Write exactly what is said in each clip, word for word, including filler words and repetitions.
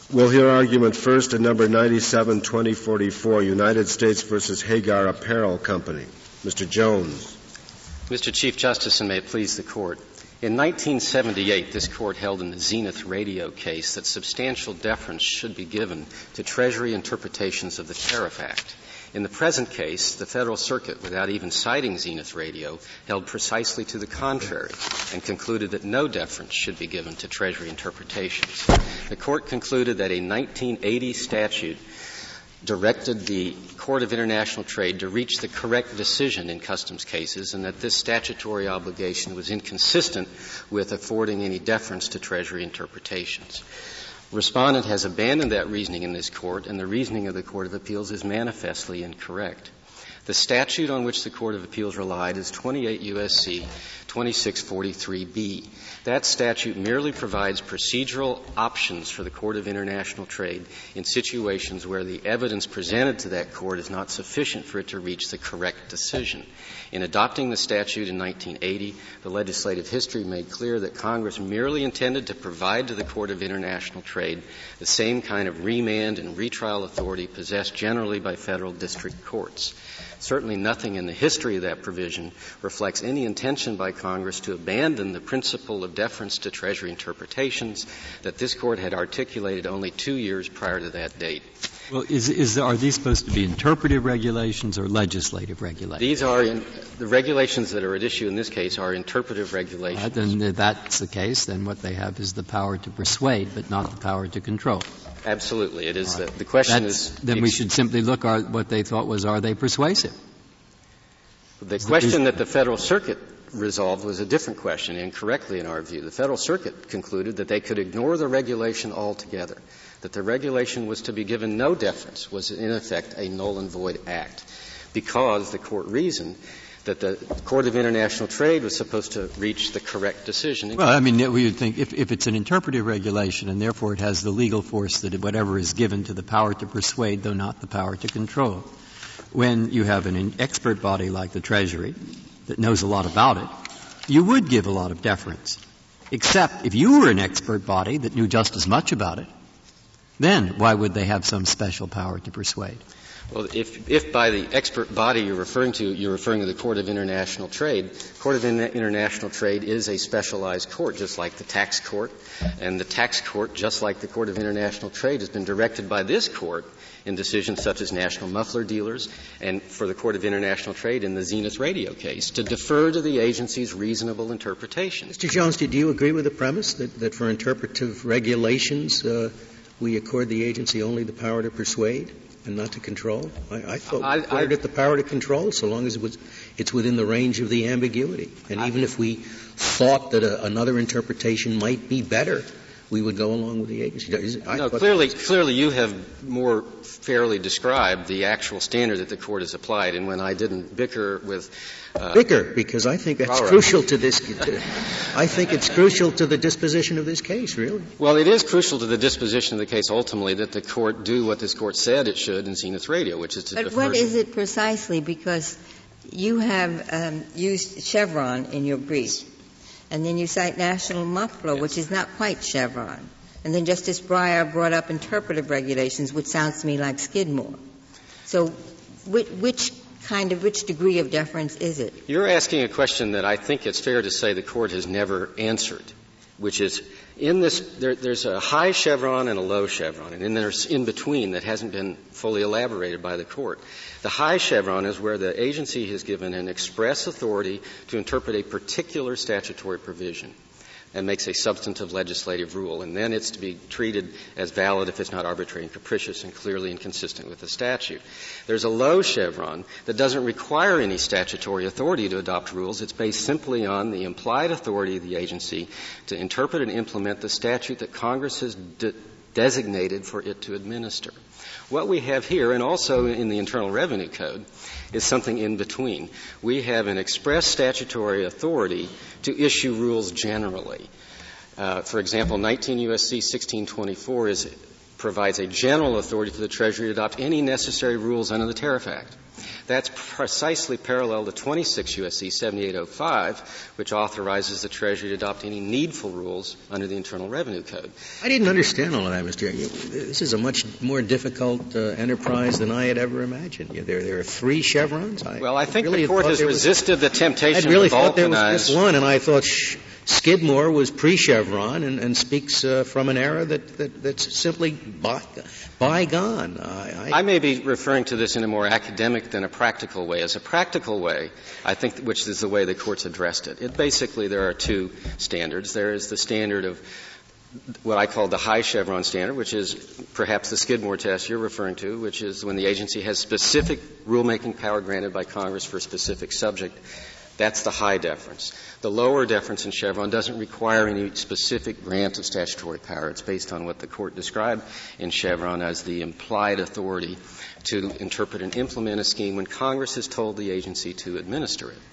We'll hear argument first in number ninety-seven twenty forty-four, United States versus Hagar Apparel Company. Mister Jones. Mister Chief Justice, and may it please the Court, in nineteen seventy-eight, this Court held in the Zenith Radio case that substantial deference should be given to Treasury interpretations of the Tariff Act. In the present case, the Federal Circuit, without even citing Zenith Radio, held precisely to the contrary and concluded that no deference should be given to Treasury interpretations. The Court concluded that a nineteen eighty statute directed the Court of International Trade to reach the correct decision in customs cases, and that this statutory obligation was inconsistent with affording any deference to Treasury interpretations. Respondent has abandoned that reasoning in this Court, and the reasoning of the Court of Appeals is manifestly incorrect. The statute on which the Court of Appeals relied is twenty-eight U S C twenty-six forty-three B. That statute merely provides procedural options for the Court of International Trade in situations where the evidence presented to that court is not sufficient for it to reach the correct decision. In adopting the statute in nineteen eighty, the legislative history made clear that Congress merely intended to provide to the Court of International Trade the same kind of remand and retrial authority possessed generally by federal district courts. Certainly nothing in the history of that provision reflects any intention by Congress to abandon the principle of deference to Treasury interpretations that this Court had articulated only two years prior to that date. Well, is, is, are these supposed to be interpretive regulations or legislative regulations? These are in, the regulations that are at issue in this case are interpretive regulations. Right, then if that's the case, then what they have is the power to persuade, but not the power to control. Absolutely. It is. Right. The, the question That's, is. Then we should simply look at what they thought was, are they persuasive? The question that the Federal Circuit resolved was a different question, incorrectly in our view. The Federal Circuit concluded that they could ignore the regulation altogether, that the regulation was to be given no deference, was in effect a null and void act, because the Court reasoned that the Court of International Trade was supposed to reach the correct decision. Well, I mean, we would think if, if it's an interpretive regulation and therefore it has the legal force that whatever is given to the power to persuade, though not the power to control, when you have an expert body like the Treasury that knows a lot about it, you would give a lot of deference. Except if you were an expert body that knew just as much about it, then why would they have some special power to persuade? Well, if, if by the expert body you're referring to, you're referring to the Court of International Trade, Court of International Trade is a specialized court, just like the tax court. And the tax court, just like the Court of International Trade, has been directed by this court in decisions such as National Muffler Dealers and for the Court of International Trade in the Zenith Radio case to defer to the agency's reasonable interpretation. Mister Jones, do you agree with the premise that, that for interpretive regulations uh, we accord the agency only the power to persuade and not to control? I, I thought we acquired it the power to control so long as it was, it's within the range of the ambiguity. And I, even if we thought that a, another interpretation might be better, we would go along with the agency. I no, clearly, clearly you have more fairly described the actual standard that the Court has applied. And when I didn't bicker with uh, bicker, because I think that's crucial to this. To, I think it's crucial to the disposition of this case. Really. Well, it is crucial to the disposition of the case ultimately that the Court do what this Court said it should in Zenith Radio, which is to. But defer. What is it precisely? Because you have um, used Chevron in your brief. And then you cite National Muffler, yes, which is not quite Chevron. And then Justice Breyer brought up interpretive regulations, which sounds to me like Skidmore. So which, which kind of, which degree of deference is it? You're asking a question that I think it's fair to say the Court has never answered, which is in this, there, there's a high Chevron and a low Chevron, and then there's in between that hasn't been fully elaborated by the Court. The high Chevron is where the agency has given an express authority to interpret a particular statutory provision and makes a substantive legislative rule, and then it's to be treated as valid if it's not arbitrary and capricious and clearly inconsistent with the statute. There's a low Chevron that doesn't require any statutory authority to adopt rules. It's based simply on the implied authority of the agency to interpret and implement the statute that Congress has de- designated for it to administer. What we have here, and also in the Internal Revenue Code, is something in between. We have an express statutory authority to issue rules generally. Uh, for example, nineteen U S C sixteen twenty-four is provides a general authority for the Treasury to adopt any necessary rules under the Tariff Act. That's precisely parallel to twenty-six U S C seventy-eight oh five, which authorizes the Treasury to adopt any needful rules under the Internal Revenue Code. I didn't understand all of that, Mister This is a much more difficult uh, enterprise than I had ever imagined. Yeah, there, there are three chevrons. I well, I think really the Court has resisted was, the temptation I really to thought there was balkanize. just one, and I thought sh- Skidmore was pre-Chevron and, and speaks uh, from an era that, that that's simply by, bygone. I, I, I may be referring to this in a more academic than a practical way. As a practical way, I think, which is the way the Court's addressed it. It basically, there are two standards. There is the standard of what I call the high Chevron standard, which is perhaps the Skidmore test you're referring to, which is when the agency has specific rulemaking power granted by Congress for a specific subject. That's the high deference. The lower deference in Chevron doesn't require any specific grant of statutory power. It's based on what the Court described in Chevron as the implied authority to interpret and implement a scheme when Congress has told the agency to administer it.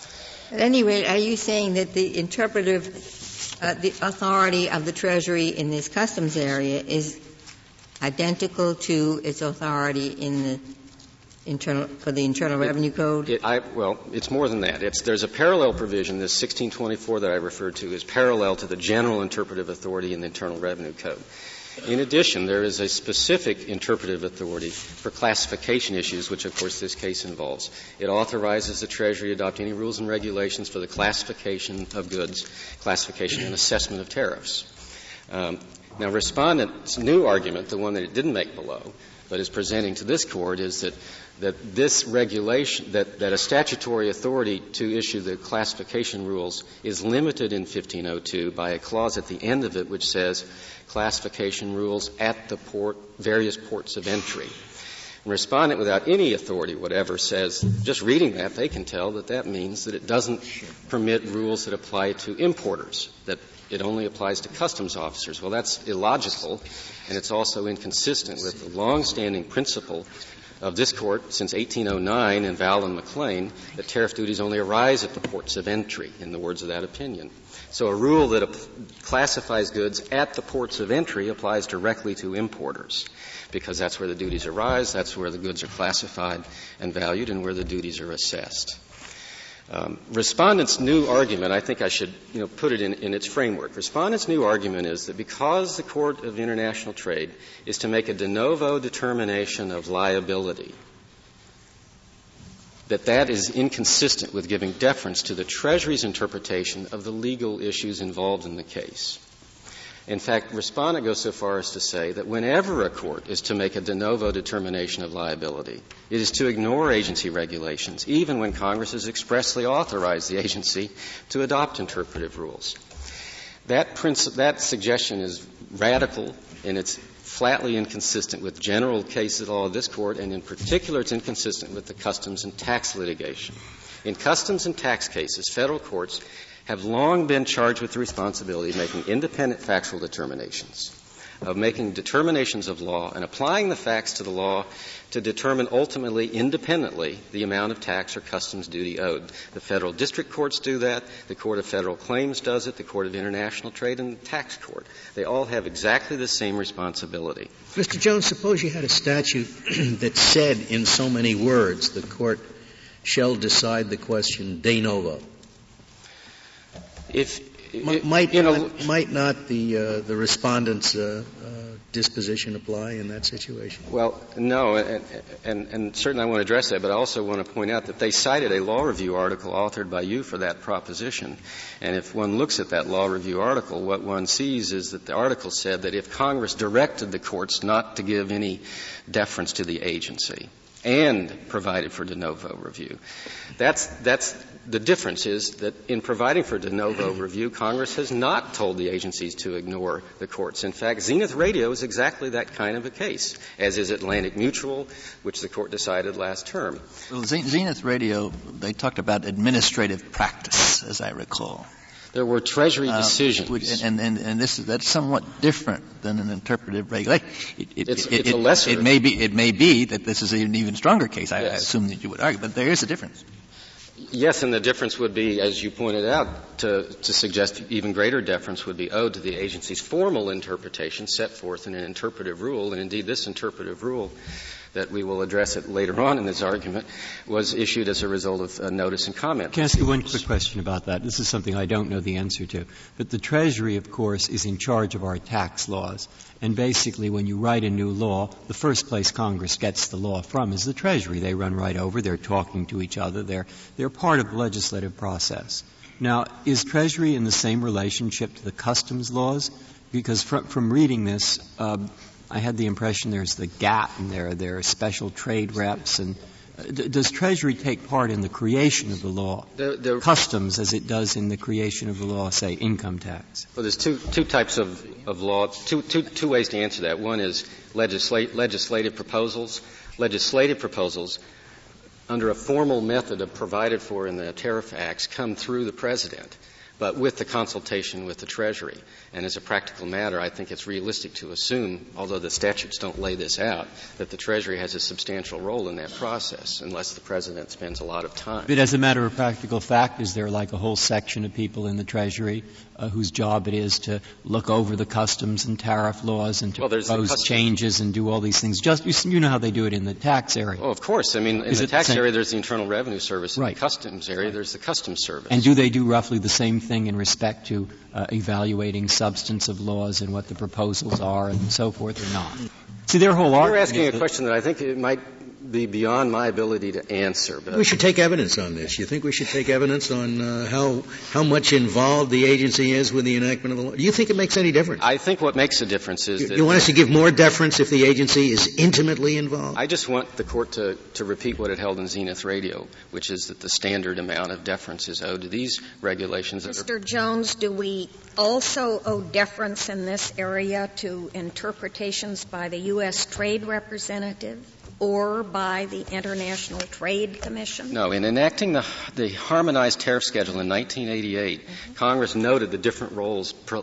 At any rate, are you saying that the interpretive, uh, the authority of the Treasury in this customs area is identical to its authority in the Internal, for the Internal it, Revenue Code? It, I, well, it's more than that. It's, there's a parallel provision. This sixteen twenty-four that I referred to is parallel to the general interpretive authority in the Internal Revenue Code. In addition, there is a specific interpretive authority for classification issues, which, of course, this case involves. It authorizes the Treasury to adopt any rules and regulations for the classification of goods, classification and assessment of tariffs. Um, now, Respondent's new argument, the one that it didn't make below, but is presenting to this Court, is that that this regulation, that, that a statutory authority to issue the classification rules is limited in fifteen oh two by a clause at the end of it which says classification rules at the port, various ports of entry. And Respondent, without any authority whatever, says, just reading that, they can tell that that means that it doesn't permit rules that apply to importers, that it only applies to customs officers. Well, that's illogical, and it's also inconsistent with the long-standing principle of this Court since eighteen oh nine in Val and McLean that tariff duties only arise at the ports of entry, in the words of that opinion. So a rule that ap- classifies goods at the ports of entry applies directly to importers, because that's where the duties arise, that's where the goods are classified and valued, and where the duties are assessed. Um, Respondent's new argument, I think I should, you know, put it in, in its framework. Respondent's new argument is that because the Court of International Trade is to make a de novo determination of liability, that that is inconsistent with giving deference to the Treasury's interpretation of the legal issues involved in the case. In fact, Respondent goes so far as to say that whenever a court is to make a de novo determination of liability, it is to ignore agency regulations, even when Congress has expressly authorized the agency to adopt interpretive rules. That, princi- that suggestion is radical, and it's flatly inconsistent with general case law of this Court, and in particular it's inconsistent with the customs and tax litigation. In customs and tax cases, federal courts have long been charged with the responsibility of making independent factual determinations, of making determinations of law and applying the facts to the law to determine ultimately, independently, the amount of tax or customs duty owed. The federal district courts do that, the Court of Federal Claims does it, the Court of International Trade, and the tax court. They all have exactly the same responsibility. Mister Jones, suppose you had a statute that said in so many words, the Court shall decide the question de novo. If, M- might, you know, might not the uh, the respondent's uh, uh, disposition apply in that situation? Well, no, and, and, and certainly I want to address that, but I also want to point out that they cited a law review article authored by you for that proposition. And if one looks at that law review article, what one sees is that the article said that if Congress directed the courts not to give any deference to the agency and provided for de novo review, that's that's the difference is that in providing for de novo review, Congress has not told the agencies to ignore the courts. In fact, Zenith Radio is exactly that kind of a case, as is Atlantic Mutual, which the Court decided last term. Well, Zenith Radio, they talked about administrative practice, as I recall. There were Treasury uh, decisions. Which, and, and, and this is, that's somewhat different than an interpretive regulation. It, it, it's it, it's it, a lesser. It may be, it may be that this is an even stronger case. I, yes. I assume that you would argue, but there is a difference. Yes, and the difference would be, as you pointed out, to, to suggest even greater deference would be owed to the agency's formal interpretation set forth in an interpretive rule, and indeed this interpretive rule that we will address it later on in this argument was issued as a result of a notice and comment. Can I ask you one quick question about that? This is something I don't know the answer to. But the Treasury, of course, is in charge of our tax laws. And basically, when you write a new law, the first place Congress gets the law from is the Treasury. They run right over. They're talking to each other. They're, they're part of the legislative process. Now, is Treasury in the same relationship to the customs laws? Because from, from reading this, uh, I had the impression there's the G A T and there, there are special trade reps. And uh, d- does Treasury take part in the creation of the law, the, the, customs, as it does in the creation of the law, say, income tax? Well, there's two, two types of, of law, two, two, two ways to answer that. One is legislate, legislative proposals. Legislative proposals, under a formal method of provided for in the Tariff Acts, come through the President, but with the consultation with the Treasury. And as a practical matter, I think it's realistic to assume, although the statutes don't lay this out, that the Treasury has a substantial role in that process, unless the President spends a lot of time. But as a matter of practical fact, is there like a whole section of people in the Treasury uh, whose job it is to look over the customs and tariff laws and to well, propose the changes and do all these things? Just you, you know how they do it in the tax area. Oh, of course. I mean, in is the tax same? area, there's the Internal Revenue Service. In right. the customs area, right. there's the Customs Service. And do they do roughly the same thing in respect to uh, evaluating substance of laws and what the proposals are and so forth, or not? See, their whole argument. You're asking a question that I think it might be beyond my ability to answer. But we should take evidence on this. You think we should take evidence on uh, how how much involved the agency is with the enactment of the law? Do you think it makes any difference? I think what makes a difference is you, that you want us to give more deference if the agency is intimately involved? I just want the Court to, to repeat what it held in Zenith Radio, which is that the standard amount of deference is owed to these regulations. Mister Jones, do we also owe deference in this area to interpretations by the U S Trade Representative or by the International Trade Commission? No. In enacting the, the harmonized tariff schedule in nineteen eighty-eight, mm-hmm. Congress noted the different roles pro-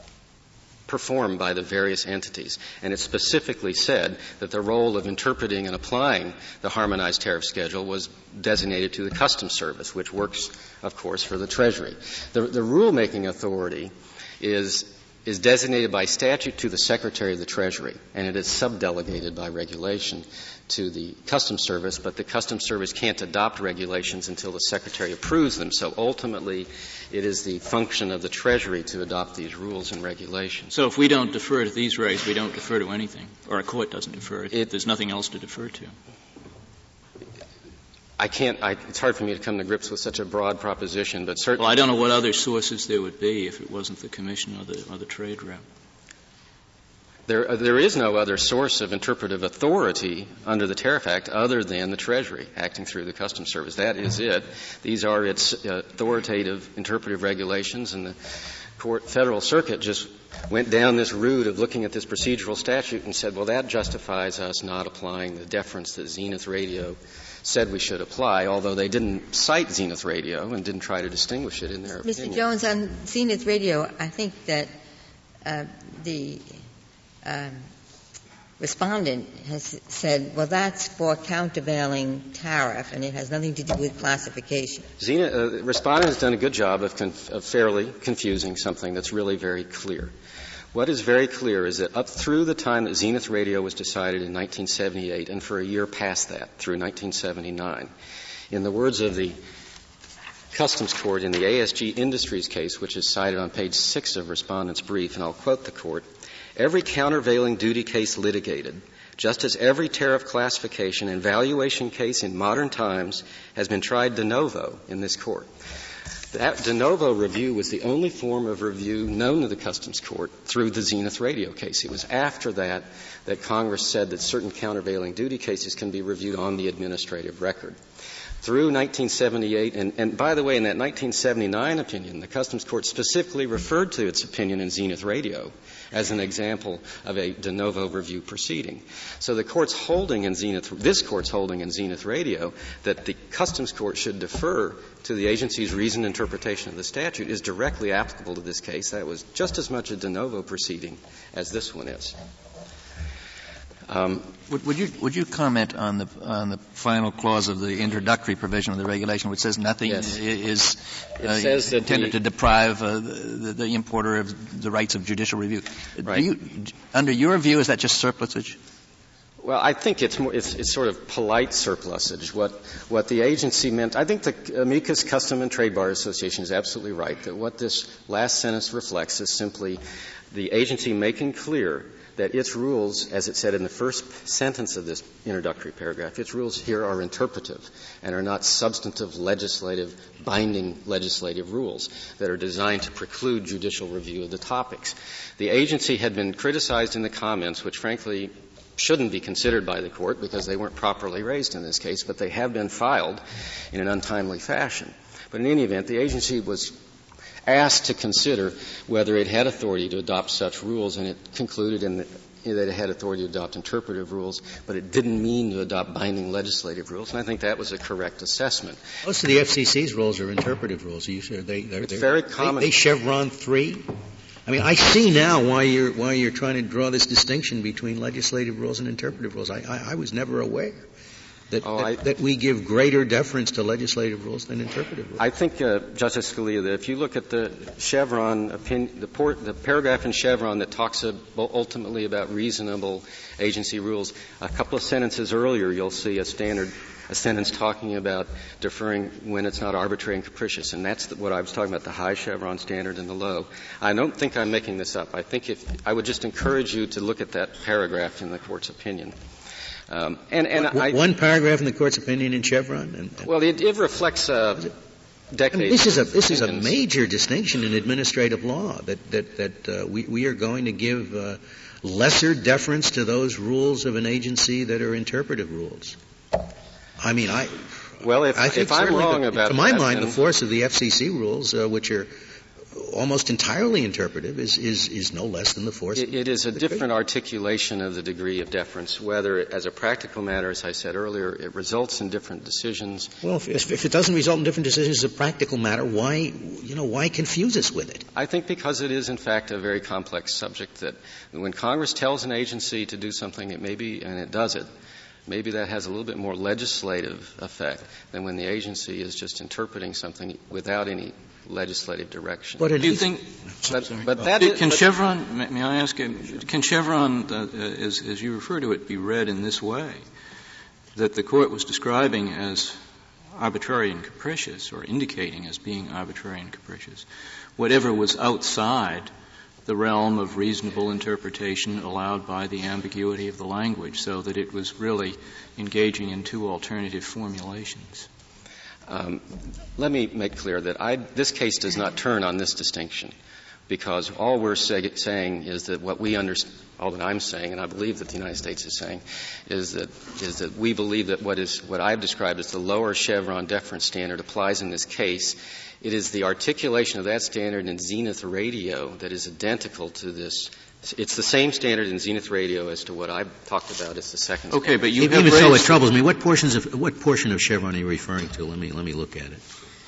performed by the various entities, and it specifically said that the role of interpreting and applying the harmonized tariff schedule was designated to the Customs Service, which works, of course, for the Treasury. The, the rulemaking authority is is designated by statute to the Secretary of the Treasury, and it is subdelegated by regulation to the Customs Service, but the Customs Service can't adopt regulations until the Secretary approves them. So ultimately, it is the function of the Treasury to adopt these rules and regulations. So if we don't defer to these regs, we don't defer to anything, or a court doesn't defer. It, There's nothing else to defer to. I can't, I, it's hard for me to come to grips with such a broad proposition, but certainly. Well, I don't know what other sources there would be if it wasn't the Commission or the, or the trade rep. There, uh, there is no other source of interpretive authority under the Tariff Act other than the Treasury acting through the Customs Service. That is it. These are its uh, authoritative interpretive regulations, and the court, Federal Circuit just went down this route of looking at this procedural statute and said, well, that justifies us not applying the deference that Zenith Radio said we should apply, although they didn't cite Zenith Radio and didn't try to distinguish it in their Mister opinion. Jones, on Zenith Radio, I think that uh, the um, respondent has said, well, that's for countervailing tariff, and it has nothing to do with classification. Zenith, uh, the respondent has done a good job of, conf- of fairly confusing something that's really very clear. What is very clear is that up through the time that Zenith Radio was decided in nineteen seventy-eight, and for a year past that, through nineteen seventy-nine, in the words of the Customs Court in the A S G Industries case, which is cited on page six of Respondent's brief, and I'll quote the Court, every countervailing duty case litigated, just as every tariff classification and valuation case in modern times has been tried de novo in this Court. That de novo review was the only form of review known to the Customs Court through the Zenith Radio case. It was after that that Congress said that certain countervailing duty cases can be reviewed on the administrative record. Through nineteen seventy-eight, and, and by the way, in that nineteen seventy-nine opinion, the Customs Court specifically referred to its opinion in Zenith Radio as an example of a de novo review proceeding. So the Court's holding in Zenith, this Court's holding in Zenith Radio that the Customs Court should defer to the agency's reasoned interpretation of the statute is directly applicable to this case. That was just as much a de novo proceeding as this one is. Um, would, would you would you comment on the on the final clause of the introductory provision of the regulation, which says nothing yes. is uh, says intended the, to deprive uh, the, the importer of the rights of judicial review? Right. Do you, under your view, is that just surplusage? Well, I think it's, more, it's, it's sort of polite surplusage. What, what the agency meant, I think the Amicus Custom and Trade Bar Association is absolutely right, that what this last sentence reflects is simply the agency making clear that its rules, as it said in the first sentence of this introductory paragraph, its rules here are interpretive and are not substantive legislative, binding legislative rules that are designed to preclude judicial review of the topics. The agency had been criticized in the comments, which frankly shouldn't be considered by the court because they weren't properly raised in this case, but they have been filed in an untimely fashion. But in any event, the agency was asked to consider whether it had authority to adopt such rules, and it concluded in the, that it had authority to adopt interpretive rules, but it didn't mean to adopt binding legislative rules, and I think that was a correct assessment. Most of the F C C's rules are interpretive rules. Are you sure they, they're, it's they're, very common. They, they Chevron three. I mean, I see now why you're why you're trying to draw this distinction between legislative rules and interpretive rules. I, I, I was never aware that, oh, that, I, that we give greater deference to legislative rules than interpretive rules. I think, uh, Justice Scalia, that if you look at the Chevron opinion, the, por- the paragraph in Chevron that talks uh, ultimately about reasonable agency rules, a couple of sentences earlier, you'll see a standard. A sentence talking about deferring when it's not arbitrary and capricious, and that's the, what I was talking about, the high Chevron standard and the low. I don't think I'm making this up. I think if I would just encourage you to look at that paragraph in the Court's opinion. Um, and, and w- I, one paragraph in the Court's opinion in Chevron? And, and well, it, it reflects uh, decades. I mean, this is a this is a major distinction in administrative law that that that uh, we we are going to give uh, lesser deference to those rules of an agency that are interpretive rules. I mean, I. Well, if, I think if I'm wrong the, about to my that, mind, the force of the F C C rules, uh, which are almost entirely interpretive, is is is no less than the force. It, it is a different trade. articulation of the degree of deference. Whether, as a practical matter, as I said earlier, it results in different decisions. Well, if, if it doesn't result in different decisions as a practical matter, why you know why confuse us with it? I think because it is, in fact, a very complex subject. That when Congress tells an agency to do something, it may be, and it does it. Maybe that has a little bit more legislative effect than when the agency is just interpreting something without any legislative direction. But do you think? But, but that can is, Chevron? May, may I ask? Can Chevron, uh, as, as you refer to it, be read in this way? That the Court was describing as arbitrary and capricious, or indicating as being arbitrary and capricious, whatever was outside the realm of reasonable interpretation allowed by the ambiguity of the language, so that it was really engaging in two alternative formulations. Um, let me make clear that I, this case does not turn on this distinction, because all we're say, saying is that what we understand, all that I'm saying, and I believe that the United States is saying, is that is that we believe that what is what I've described as the lower Chevron deference standard applies in this case. It is the articulation of that standard in Zenith Radio that is identical to this. It's the same standard in Zenith Radio as to what I've talked about as the second Okay, standard. but you Even have so, it raised troubles me. What portions of what portion of Chevron are you referring to? Let me let me look at it.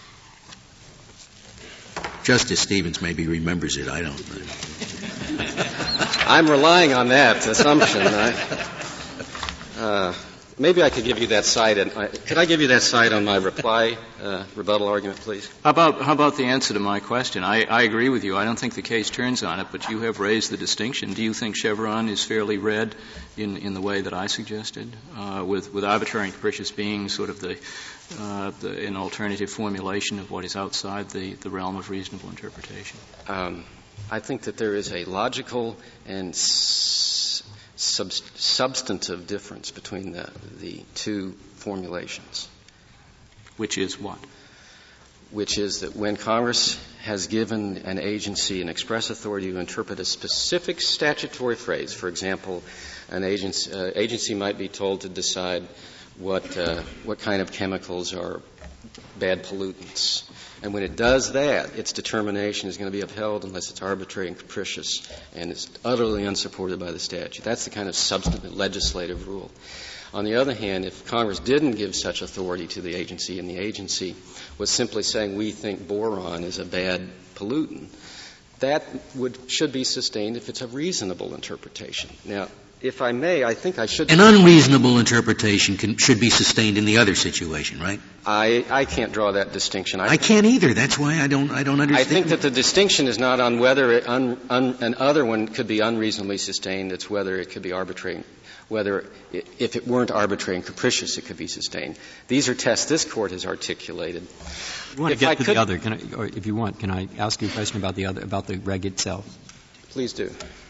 Justice Stevens maybe remembers it. I don't. I'm relying on that assumption. I, uh, maybe I could give you that cite. And I, could I give you that cite on my reply uh, rebuttal argument, please? How about how about the answer to my question? I, I agree with you. I don't think the case turns on it, but you have raised the distinction. Do you think Chevron is fairly read in in the way that I suggested, uh, with with arbitrary and capricious being sort of the, uh, the an alternative formulation of what is outside the the realm of reasonable interpretation? Um, I think that there is a logical and s- sub- substantive difference between the, the two formulations. Which is what? Which is that when Congress has given an agency an express authority to interpret a specific statutory phrase, for example, an agency, uh, agency might be told to decide what uh, what kind of chemicals are bad pollutants. And when it does that, its determination is going to be upheld unless it's arbitrary and capricious and it's utterly unsupported by the statute. That's the kind of substantive legislative rule. On the other hand, if Congress didn't give such authority to the agency and the agency was simply saying we think boron is a bad pollutant, that would should be sustained if it's a reasonable interpretation. Now, if I may, I think I should. An unreasonable interpretation can, should be sustained in the other situation, right? I, I can't draw that distinction. I, I can't either. That's why I don't, I don't understand. I think that the distinction is not on whether it un, un, an other one could be unreasonably sustained. It's whether it could be arbitrary, whether it, if it weren't arbitrary and capricious, it could be sustained. These are tests this Court has articulated. You want if to get I to could, the other, can I, or if you want, can I ask you a question about the other, about the reg itself? Please do.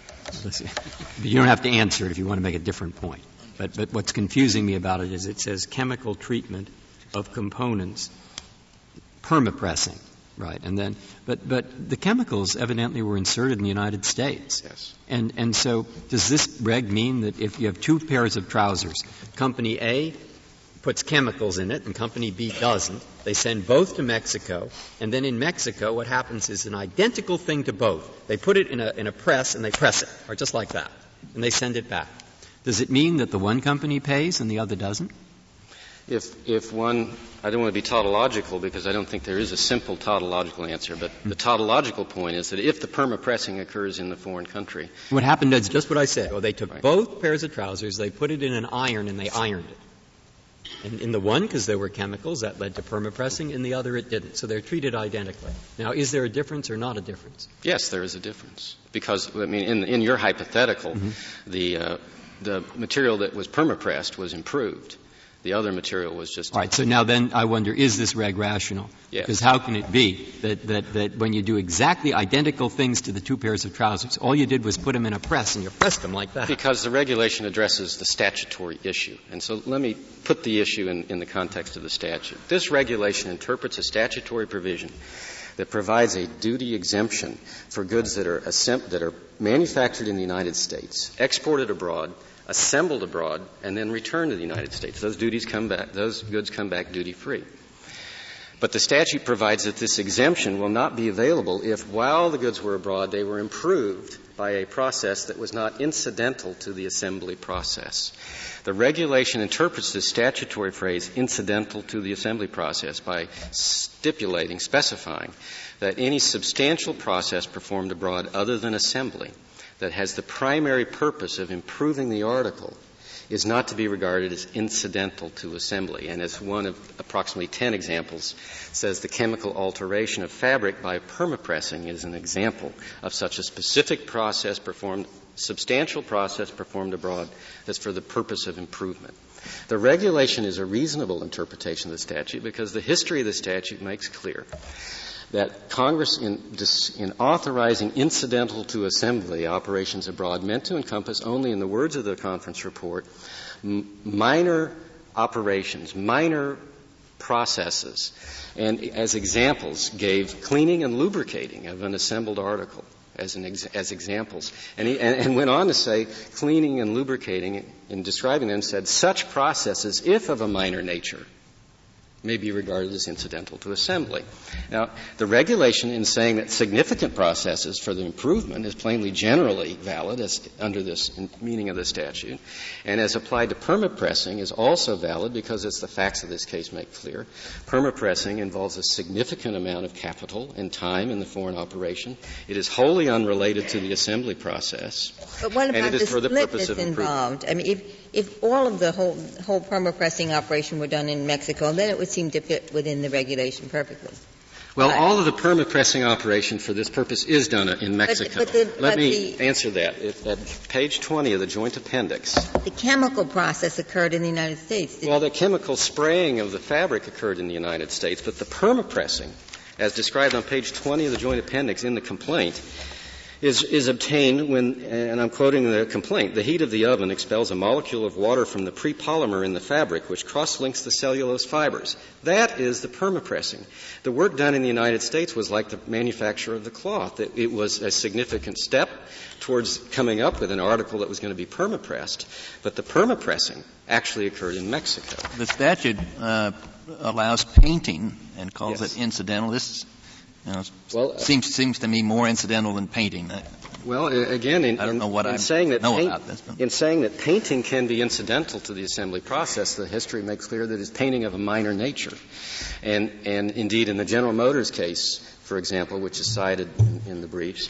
You don't have to answer it if you want to make a different point. But, but what's confusing me about it is it says chemical treatment of components, permapressing, right? And then, but, but the chemicals evidently were inserted in the United States. Yes. And, and so does this reg mean that if you have two pairs of trousers, company A puts chemicals in it and company B doesn't, they send both to Mexico, and then in Mexico what happens is an identical thing to both. They put it in a, in a press and they press it, or just like that, and they send it back. Does it mean that the one company pays and the other doesn't? If, if one, I don't want to be tautological because I don't think there is a simple tautological answer, but the tautological point is that if the perma-pressing occurs in the foreign country. What happened is just what I said. Well, they took right. both pairs of trousers, they put it in an iron and they ironed it. And in the one, because there were chemicals, that led to permapressing. In the other, it didn't. So they're treated identically. Now, is there a difference or not a difference? Yes, there is a difference. Because, I mean, in, in your hypothetical, mm-hmm. the, uh, the material that was permapressed was improved. The other material was just... All right. So now then I wonder, is this reg rational? Yes. Because how can it be that, that, that when you do exactly identical things to the two pairs of trousers, all you did was put them in a press and you pressed them like that? Because the regulation addresses the statutory issue. And so let me put the issue in, in the context of the statute. This regulation interprets a statutory provision that provides a duty exemption for goods that are, assemb- that are manufactured in the United States, exported abroad, assembled abroad, and then returned to the United States. Those duties come back, those goods come back duty-free. But the statute provides that this exemption will not be available if, while the goods were abroad, they were improved by a process that was not incidental to the assembly process. The regulation interprets this statutory phrase, incidental to the assembly process, by stipulating, specifying, that any substantial process performed abroad other than assembly that has the primary purpose of improving the article is not to be regarded as incidental to assembly. And as one of approximately ten examples says, the chemical alteration of fabric by permapressing is an example of such a specific process performed, substantial process performed abroad that's for the purpose of improvement. The regulation is a reasonable interpretation of the statute because the history of the statute makes clear that Congress, in, in authorizing incidental to assembly operations abroad, meant to encompass only, in the words of the conference report, m- minor operations, minor processes, and as examples gave cleaning and lubricating of an assembled article as, an ex- as examples. And, he, and, and went on to say cleaning and lubricating, in describing them, said such processes, if of a minor nature, may be regarded as incidental to assembly. Now, the regulation in saying that significant processes for the improvement is plainly generally valid as under this meaning of the statute, and as applied to permapressing is also valid because, as the facts of this case make clear, permapressing involves a significant amount of capital and time in the foreign operation. It is wholly unrelated to the assembly process. But what about and it is the for the split purpose that's of involved? I mean, if if all of the whole whole permapressing operation were done in Mexico, then it would seem to fit within the regulation perfectly. Well, but all of the permapressing operation for this purpose is done in Mexico. But, but the, Let but me the, answer that. If, at page twenty of the joint appendix. The chemical process occurred in the United States. Well, the chemical spraying of the fabric occurred in the United States, but the permapressing, as described on page twenty of the joint appendix in the complaint, Is, is obtained when, and I'm quoting the complaint, the heat of the oven expels a molecule of water from the prepolymer in the fabric which cross-links the cellulose fibers. That is the permapressing. The work done in the United States was like the manufacture of the cloth. It, it was a significant step towards coming up with an article that was going to be permapressed, but the permapressing actually occurred in Mexico. The statute uh, allows painting and calls yes. it incidental. This You know, well, uh, seems seems to me more incidental than painting. Well, again, in, I don't know what in I saying that know paint, about this. But. In saying that painting can be incidental to the assembly process, the history makes clear that it's painting of a minor nature, and and indeed in the General Motors case, for example, which is cited in, in the briefs,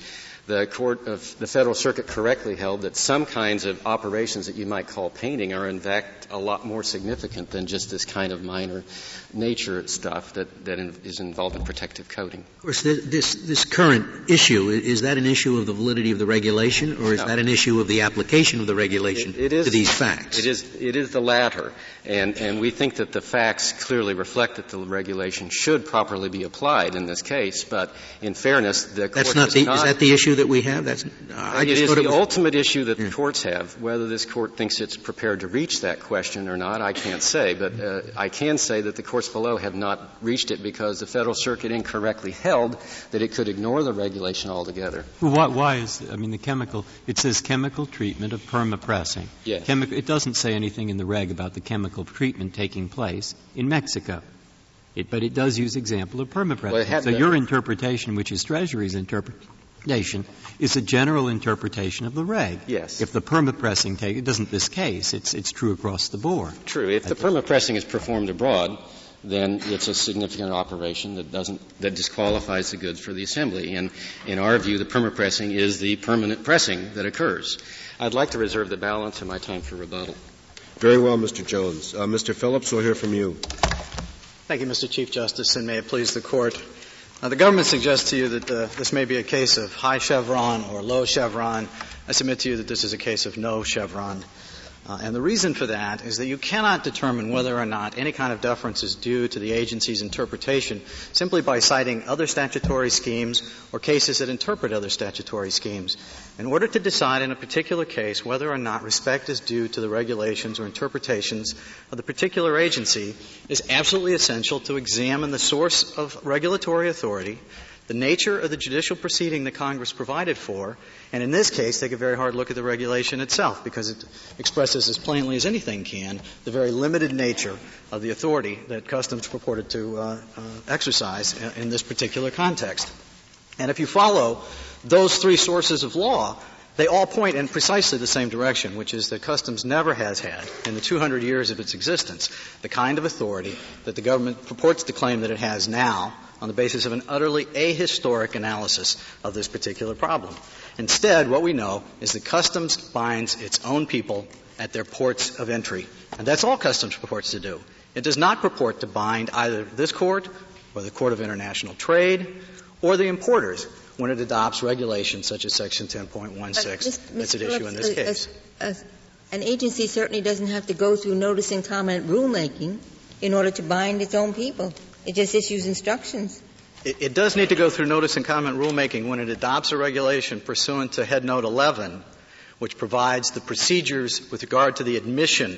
The court of the Federal Circuit correctly held that some kinds of operations that you might call painting are in fact a lot more significant than just this kind of minor nature stuff that, that in, is involved in protective coating. Of course, this, this current issue, is that an issue of the validity of the regulation, or is no. that an issue of the application of the regulation it, it is, to these facts? It is, it is the latter. And, and we think that the facts clearly reflect that the regulation should properly be applied in this case, but in fairness, the court That's not the, not, is that the issue that we have? That's, I it just is thought the it was, ultimate issue that yeah. the courts have. Whether this court thinks it's prepared to reach that question or not, I can't say, but uh, I can say that the courts below have not reached it because the Federal Circuit incorrectly held that it could ignore the regulation altogether. Well, why, why is, I mean, the chemical, it says chemical treatment of permapressing. Yes. Chemical, it doesn't say anything in the reg about the chemical treatment taking place in Mexico. It, but it does use example of permapressing. Well, so your interpretation, which is Treasury's interpretation, is a general interpretation of the reg. Yes. If the permapressing take, it doesn't this case, it's, it's true across the board. True. If the permapressing is performed abroad, then it's a significant operation that doesn't, that disqualifies the goods for the assembly. And in our view, the permapressing is the permanent pressing that occurs. I'd like to reserve the balance of my time for rebuttal. Very well, Mister Jones. Uh, Mister Phillips, we'll hear from you. Thank you, Mister Chief Justice, and may it please the Court. Uh, the government suggests to you that uh, this may be a case of high chevron or low chevron. I submit to you that this is a case of no chevron. Uh, and the reason for that is that you cannot determine whether or not any kind of deference is due to the agency's interpretation simply by citing other statutory schemes or cases that interpret other statutory schemes. In order to decide in a particular case whether or not respect is due to the regulations or interpretations of the particular agency is absolutely essential to examine the source of regulatory authority, the nature of the judicial proceeding that Congress provided for, and in this case, take a very hard look at the regulation itself because it expresses as plainly as anything can the very limited nature of the authority that Customs purported to uh, uh, exercise in this particular context. And if you follow those three sources of law, they all point in precisely the same direction, which is that Customs never has had, in the two hundred years of its existence, the kind of authority that the government purports to claim that it has now on the basis of an utterly ahistoric analysis of this particular problem. Instead, what we know is that Customs binds its own people at their ports of entry. And that's all Customs purports to do. It does not purport to bind either this court or the Court of International Trade or the importers when it adopts regulations such as Section ten point one six that's at issue in this a, case. A, a, an agency certainly doesn't have to go through notice and comment rulemaking in order to bind its own people. It just issues instructions. It, it does need to go through notice and comment rulemaking when it adopts a regulation pursuant to Head Note eleven, which provides the procedures with regard to the admission,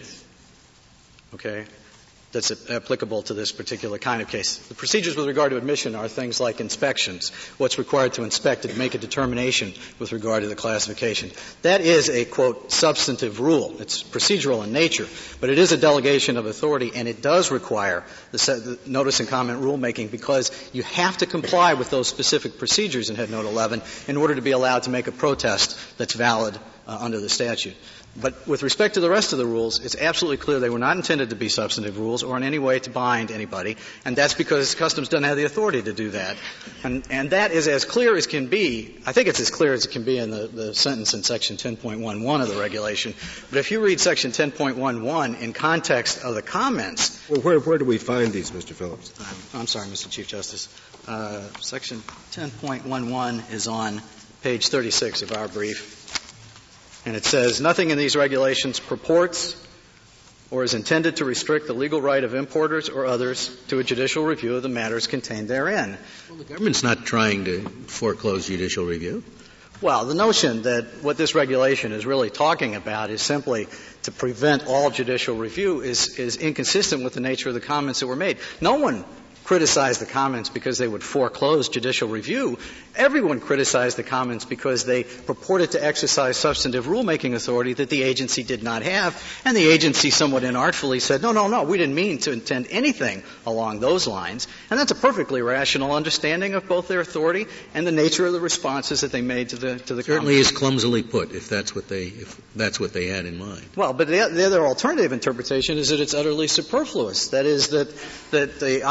okay, that's applicable to this particular kind of case. The procedures with regard to admission are things like inspections, what's required to inspect and make a determination with regard to the classification. That is a, quote, substantive rule. It's procedural in nature, but it is a delegation of authority, and it does require the, set, the notice and comment rulemaking because you have to comply with those specific procedures in Head Note eleven in order to be allowed to make a protest that's valid uh, under the statute. But with respect to the rest of the rules, it's absolutely clear they were not intended to be substantive rules or in any way to bind anybody, and that's because Customs doesn't have the authority to do that. And, and that is as clear as can be. I think it's as clear as it can be in the, the sentence in Section ten point one one of the regulation. But if you read Section ten point one one in context of the comments. Well, where, where do we find these, Mister Phillips? I'm, I'm sorry, Mister Chief Justice. Uh, Section ten point one one is on page thirty-six of our brief. And it says, nothing in these regulations purports or is intended to restrict the legal right of importers or others to a judicial review of the matters contained therein. Well, the government's not trying to foreclose judicial review. Well, the notion that what this regulation is really talking about is simply to prevent all judicial review is, is inconsistent with the nature of the comments that were made. No one criticized the comments because they would foreclose judicial review. Everyone criticized the comments because they purported to exercise substantive rulemaking authority that the agency did not have, and the agency somewhat inartfully said, no, no, no, we didn't mean to intend anything along those lines. And that's a perfectly rational understanding of both their authority and the nature of the responses that they made to the to the Certainly comments. is clumsily put, if that's what they if that's what they had in mind. Well, but the, the other alternative interpretation is that it's utterly superfluous. That is that that the I R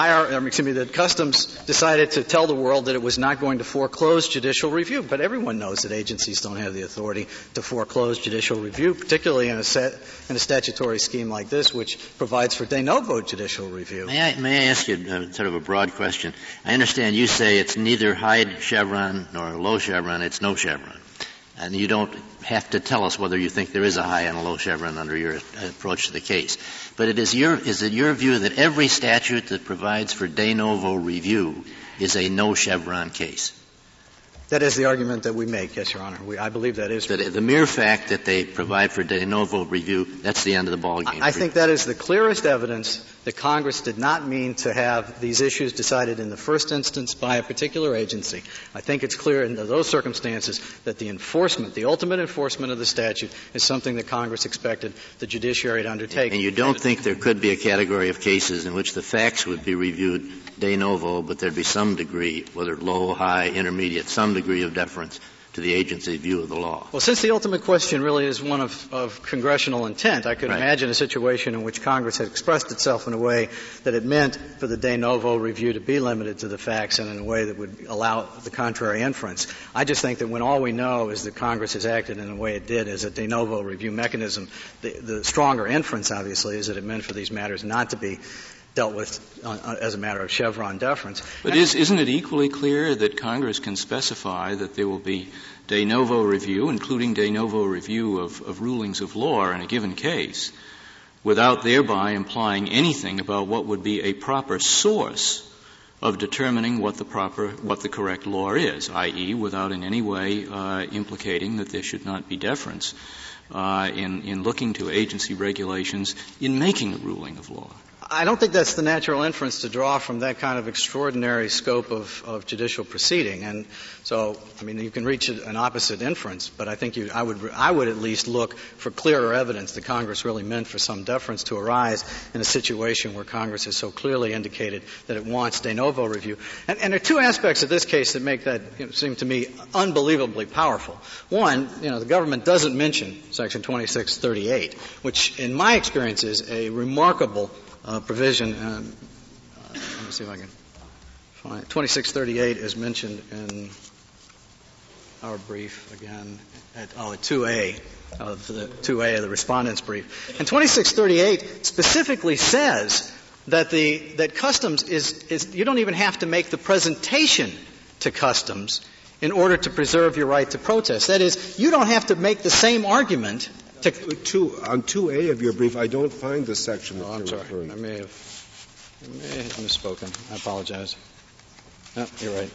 or excuse me, that Customs decided to tell the world that it was not going to foreclose judicial review. But everyone knows that agencies don't have the authority to foreclose judicial review, particularly in a set, in a statutory scheme like this, which provides for de novo judicial review. May I, may I ask you uh, sort of a broad question? I understand you say it's neither high Chevron nor low Chevron, it's no Chevron. And you don't have to tell us whether you think there is a high and a low Chevron under your approach to the case. But it is your, is it your view that every statute that provides for de novo review is a no Chevron case? That is the argument that we make, yes, Your Honor. We, I believe that is. That the mere fact that they provide for de novo review, that's the end of the ballgame. I, I think that is the clearest evidence that Congress did not mean to have these issues decided in the first instance by a particular agency. I think it's clear in those circumstances that the enforcement, the ultimate enforcement of the statute is something that Congress expected the judiciary to undertake. And you don't think there could be a category of cases in which the facts would be reviewed de novo, but there'd be some degree, whether low, high, intermediate, some degree of deference to the agency's view of the law? Well, since the ultimate question really is one of, of congressional intent, I could right. imagine a situation in which Congress had expressed itself in a way that it meant for the de novo review to be limited to the facts and in a way that would allow the contrary inference. I just think that when all we know is that Congress has acted in the way it did as a de novo review mechanism, the, the stronger inference, obviously, is that it meant for these matters not to be dealt with uh, as a matter of Chevron deference. But is, isn't it equally clear that Congress can specify that there will be de novo review, including de novo review of, of rulings of law in a given case, without thereby implying anything about what would be a proper source of determining what the proper, what the correct law is, that is, without in any way uh, implicating that there should not be deference uh, in, in looking to agency regulations in making a ruling of law? I don't think that's the natural inference to draw from that kind of extraordinary scope of, of judicial proceeding. And so, I mean, you can reach an opposite inference, but I think you, I would, I would at least look for clearer evidence that Congress really meant for some deference to arise in a situation where Congress has so clearly indicated that it wants de novo review. And, and there are two aspects of this case that make that you know, seem to me unbelievably powerful. One, you know, the government doesn't mention Section twenty-six thirty-eight, which in my experience is a remarkable Uh, provision. Um, uh, let me see if I can find it. twenty-six thirty-eight is mentioned in our brief again at, oh, at two A of the two A of the respondent's brief. And twenty-six thirty-eight specifically says that the that Customs is, is you don't even have to make the presentation to Customs in order to preserve your right to protest. That is, you don't have to make the same argument. Two, on two A of your brief, I don't find the section that oh, I'm you're sorry. referring to. I may have, I may have misspoken. I apologize. No, you're right.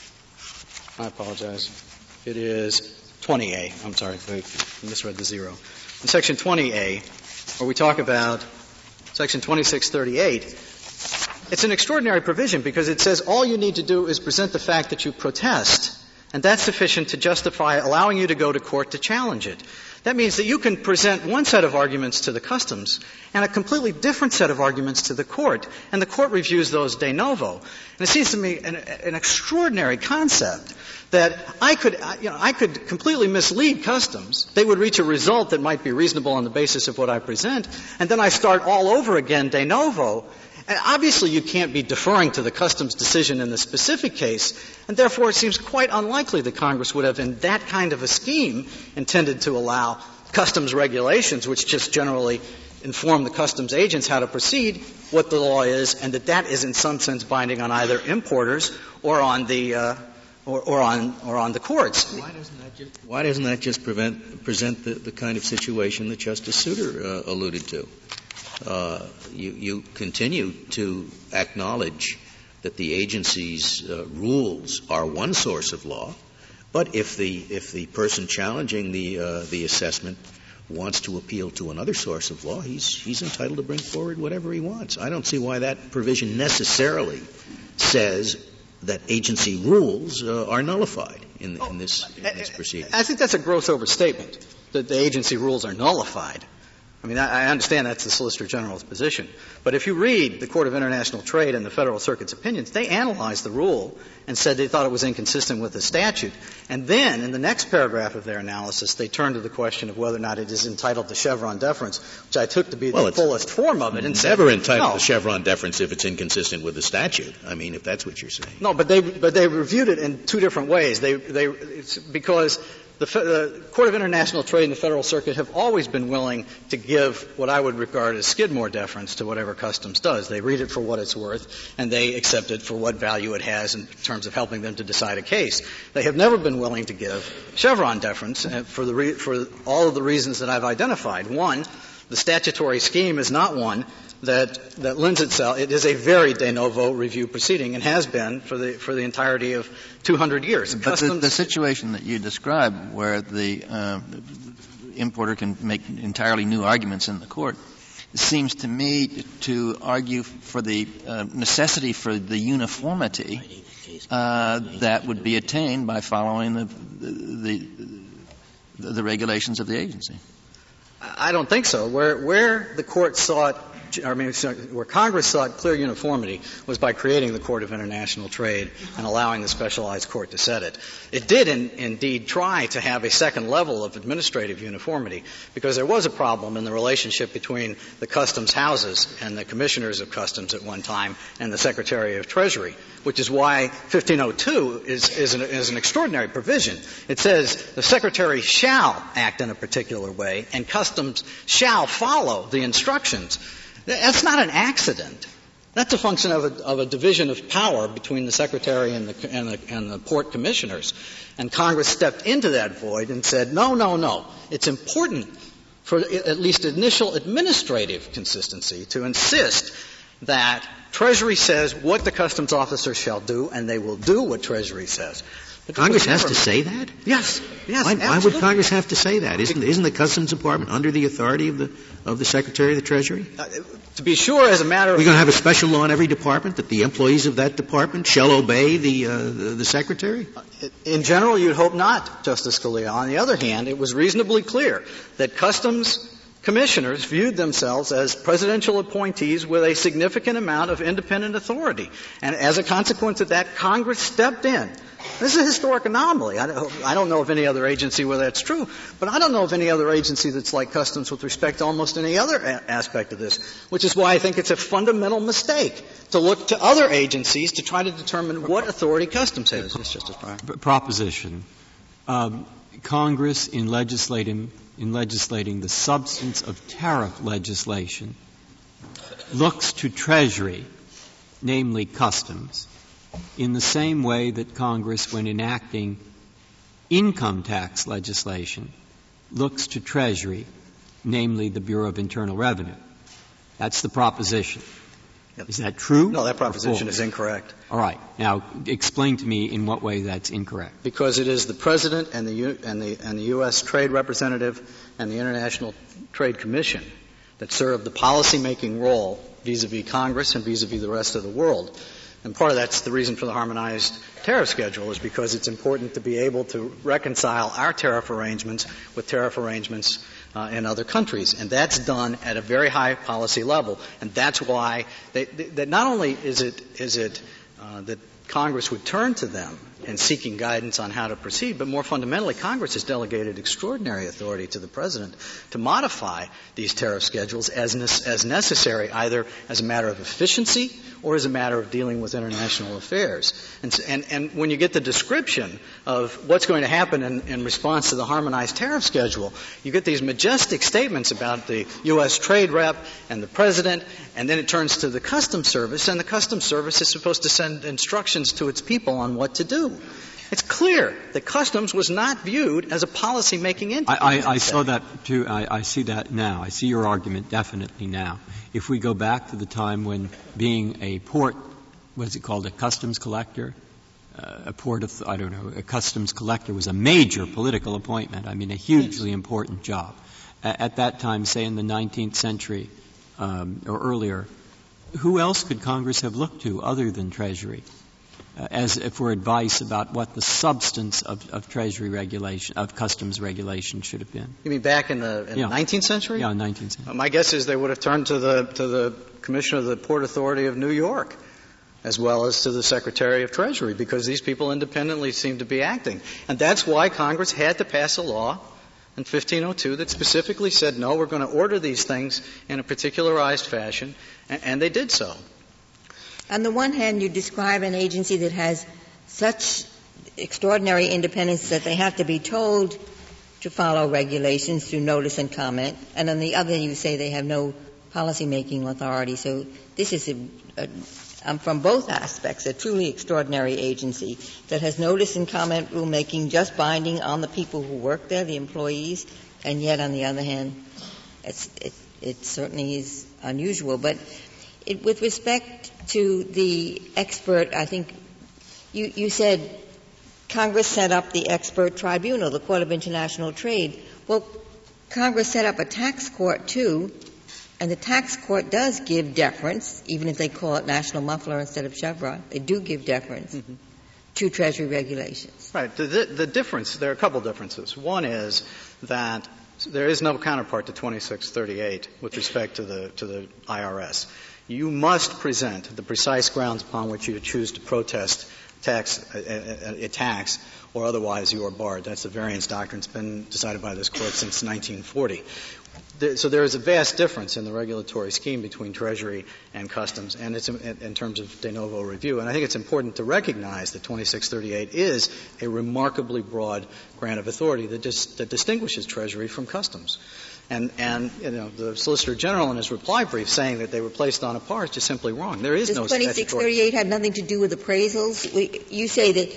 I apologize. It is twenty A. I'm sorry. Thank you. I misread the zero. In Section twenty A, where we talk about Section twenty-six thirty-eight, it's an extraordinary provision because it says all you need to do is present the fact that you protest, and that's sufficient to justify allowing you to go to court to challenge it. That means that you can present one set of arguments to the Customs and a completely different set of arguments to the court, and the court reviews those de novo. And it seems to me an, an extraordinary concept that I could, you know, I could completely mislead Customs. They would reach a result that might be reasonable on the basis of what I present, and then I start all over again de novo. And obviously you can't be deferring to the Customs decision in the specific case, and therefore it seems quite unlikely that Congress would have, in that kind of a scheme, intended to allow Customs regulations, which just generally inform the Customs agents how to proceed, what the law is, and that that is in some sense binding on either importers or on the uh, or, or on or on the courts. Why doesn't that just, why doesn't that just prevent, present the, the kind of situation that Justice Souter uh, alluded to? Uh, you, you continue to acknowledge that the agency's uh, rules are one source of law, but if the if the person challenging the uh, the assessment wants to appeal to another source of law, he's he's entitled to bring forward whatever he wants. I don't see why that provision necessarily says that agency rules uh, are nullified in, in this in this proceeding. I think that's a gross overstatement that the agency rules are nullified. I mean, I understand that's the Solicitor General's position. But if you read the Court of International Trade and the Federal Circuit's opinions, they analyzed the rule and said they thought it was inconsistent with the statute. And then, in the next paragraph of their analysis, they turned to the question of whether or not it is entitled to Chevron deference, which I took to be well, the fullest form of it. And it's said, never entitled no. to Chevron deference if it's inconsistent with the statute. I mean, if that's what you're saying. No, but they but they reviewed it in two different ways. They they it's because The, the Court of International Trade and the Federal Circuit have always been willing to give what I would regard as Skidmore deference to whatever Customs does. They read it for what it's worth, and they accept it for what value it has in terms of helping them to decide a case. They have never been willing to give Chevron deference for, the re- for all of the reasons that I've identified. One, the statutory scheme is not one that, that lends itself. It is a very de novo review proceeding and has been for the, for the entirety of two hundred years. But the, the situation that you describe where the uh, importer can make entirely new arguments in the court seems to me to argue for the uh, necessity for the uniformity uh, that would be attained by following the, the, the, the regulations of the agency. I don't think so. Where, where the court sought I mean, where Congress sought clear uniformity was by creating the Court of International Trade and allowing the specialized court to set it. It did in, indeed try to have a second level of administrative uniformity because there was a problem in the relationship between the customs houses and the commissioners of customs at one time and the Secretary of Treasury, which is why fifteen oh two is, is, an, is an extraordinary provision. It says the Secretary shall act in a particular way and customs shall follow the instructions. That's not an accident. That's a function of a, of a division of power between the Secretary and the, and, the, and the port commissioners. And Congress stepped into that void and said, no, no, no. It's important for at least initial administrative consistency to insist that Treasury says what the customs officer shall do, and they will do what Treasury says. But Congress has to say that? Yes. Yes. Why, why would Congress have to say that? Isn't, isn't the Customs Department under the authority of the of the Secretary of the Treasury? Uh, to be sure, as a matter of we're going to have a special law in every department that the employees of that department shall obey the uh, the, the Secretary. In general, you'd hope not, Justice Scalia. On the other hand, it was reasonably clear that customs commissioners viewed themselves as presidential appointees with a significant amount of independent authority, and as a consequence of that, Congress stepped in. This is a historic anomaly. I don't, I don't know of any other agency where that's true, but I don't know of any other agency that's like Customs with respect to almost any other a- aspect of this, which is why I think it's a fundamental mistake to look to other agencies to try to determine what authority Customs has. Yes, Justice Breyer. Proposition. Um, Congress, in legislating, in legislating the substance of tariff legislation, looks to Treasury, namely Customs, in the same way that Congress, when enacting income tax legislation, looks to Treasury, namely the Bureau of Internal Revenue. That's the proposition. Is that true? No, that proposition is incorrect. All right. Now, explain to me in what way that's incorrect. Because it is the President and the, U- and the, and the U S Trade Representative and the International Trade Commission that serve the policy-making role vis-a-vis Congress and vis-a-vis the rest of the world. And part of that's the reason for the harmonized tariff schedule is because it's important to be able to reconcile our tariff arrangements with tariff arrangements uh, in other countries. And that's done at a very high policy level. And that's why they, they, that not only is it, is it uh, that Congress would turn to them in seeking guidance on how to proceed, but more fundamentally, Congress has delegated extraordinary authority to the President to modify these tariff schedules as, ne- as necessary, either as a matter of efficiency or as a matter of dealing with international affairs. And, and, and when you get the description of what's going to happen in, in response to the harmonized tariff schedule, you get these majestic statements about the U S Trade Rep and the President, and then it turns to the Customs Service, and the Customs Service is supposed to send instructions to its people on what to do. It's clear that Customs was not viewed as a policy-making entity. I, I, I saw that too. I, I see that now. I see your argument definitely now. If we go back to the time when being a port, what is it called, a customs collector, uh, a port of, I don't know, a customs collector was a major political appointment. I mean, a hugely important job. A- at that time, say in the nineteenth century um, or earlier, who else could Congress have looked to other than Treasury? uh, as for advice about what the substance of, of Treasury regulation, of customs regulation should have been. You mean back in the, in yeah. the nineteenth century? Yeah, nineteenth century. Uh, my guess is they would have turned to the, to the Commissioner of the Port Authority of New York, as well as to the Secretary of Treasury, because these people independently seem to be acting. And that's why Congress had to pass a law in fifteen oh two that specifically said, no, we're going to order these things in a particularized fashion, and, and they did so. On the one hand, you describe an agency that has such extraordinary independence that they have to be told to follow regulations through notice and comment, and on the other you say they have no policy-making authority. So this is a, a um, from both aspects, a truly extraordinary agency that has notice and comment rulemaking just binding on the people who work there, the employees, and yet on the other hand, it's, it, it certainly is unusual. But it, with respect to the expert, I think you, you said Congress set up the expert tribunal, the Court of International Trade. Well, Congress set up a tax court too, and the tax court does give deference, even if they call it national muffler instead of Chevron. They do give deference mm-hmm. to Treasury regulations. Right. The, the, the difference, there are a couple differences. One is that there is no counterpart to twenty-six thirty-eight with respect to the, to the I R S. You must present the precise grounds upon which you choose to protest tax, a, a, a tax, or otherwise you are barred. That's the variance doctrine. It's been decided by this Court since nineteen forty. There, so there is a vast difference in the regulatory scheme between Treasury and Customs, and it's in, in terms of de novo review. And I think it's important to recognize that twenty-six thirty-eight is a remarkably broad grant of authority that, dis, that distinguishes Treasury from Customs. And, and, you know, the Solicitor General in his reply brief saying that they were placed on a par is just simply wrong. There is Does no twenty-six thirty-eight have nothing to do with appraisals? We, you say that,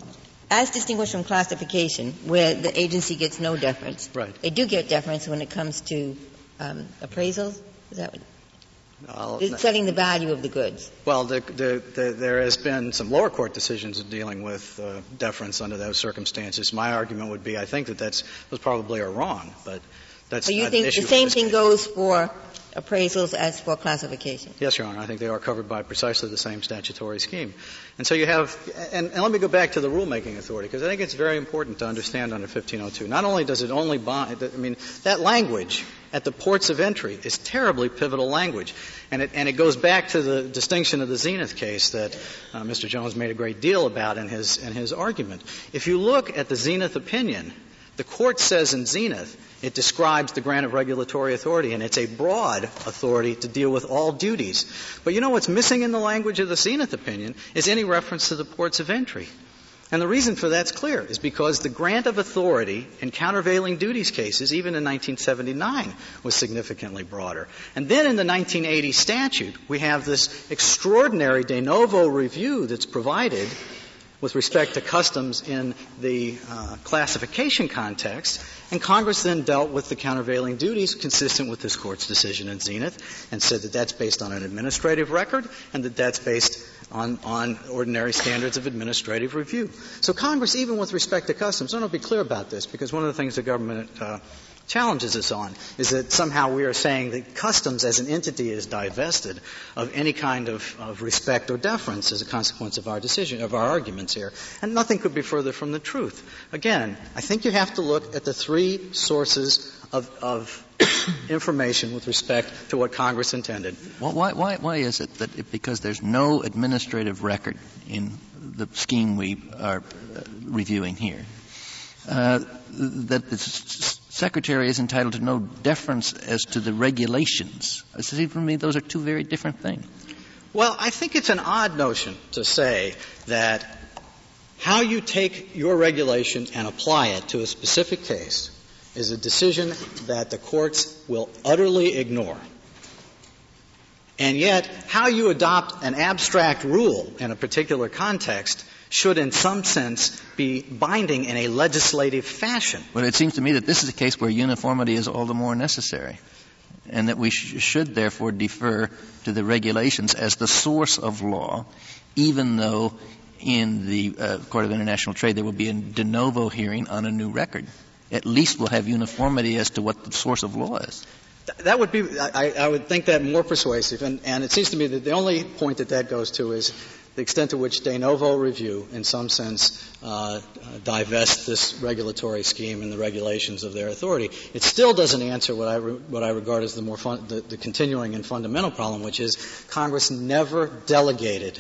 as distinguished from classification, where the agency gets no deference, right. they do get deference when it comes to um, appraisals? Is that what? I'll, it's setting the value of the goods. Well, the, the, the, there has been some lower court decisions dealing with uh, deference under those circumstances. My argument would be I think that that's, those probably are wrong, but that's so you not think an issue the same thing case. goes for appraisals as for classification? Yes, Your Honor. I think they are covered by precisely the same statutory scheme. And so you have and, and let me go back to the rulemaking authority, because I think it's very important to understand under fifteen oh two. Not only does it only bind, I mean, that language at the ports of entry is terribly pivotal language. And it, and it goes back to the distinction of the Zenith case that uh, Mister Jones made a great deal about in his, in his argument. If you look at the Zenith opinion, the Court says in Zenith it describes the grant of regulatory authority, and it's a broad authority to deal with all duties. But you know what's missing in the language of the Zenith opinion is any reference to the ports of entry. And the reason for that's clear, is because the grant of authority in countervailing duties cases, even in nineteen seventy-nine, was significantly broader. And then in the nineteen eighty statute, we have this extraordinary de novo review that's provided with respect to customs in the uh, classification context, and Congress then dealt with the countervailing duties consistent with this Court's decision in Zenith and said that that's based on an administrative record and that that's based on, on ordinary standards of administrative review. So Congress, even with respect to customs, I want to be clear about this, because one of the things the government uh, challenges us on is that somehow we are saying that customs as an entity is divested of any kind of, of respect or deference as a consequence of our decision, of our arguments here. And nothing could be further from the truth. Again, I think you have to look at the three sources of, of information with respect to what Congress intended. Well, why, why, why is it that it, because there's no administrative record in the scheme we are uh, reviewing here, uh, that the s- Secretary is entitled to no deference as to the regulations? It seems to me those are two very different things. Well, I think it's an odd notion to say that how you take your regulation and apply it to a specific case is a decision that the courts will utterly ignore. And yet, how you adopt an abstract rule in a particular context should in some sense be binding in a legislative fashion. Well, it seems to me that this is a case where uniformity is all the more necessary, and that we sh- should therefore defer to the regulations as the source of law, even though in the uh, Court of International Trade there will be a de novo hearing on a new record. At least we'll have uniformity as to what the source of law is. That would be, I, I would think that more persuasive, and, and it seems to me that the only point that that goes to is the extent to which de novo review, in some sense, uh, divests this regulatory scheme and the regulations of their authority. It still doesn't answer what I re- what I regard as the more fun- the, the continuing and fundamental problem, which is Congress never delegated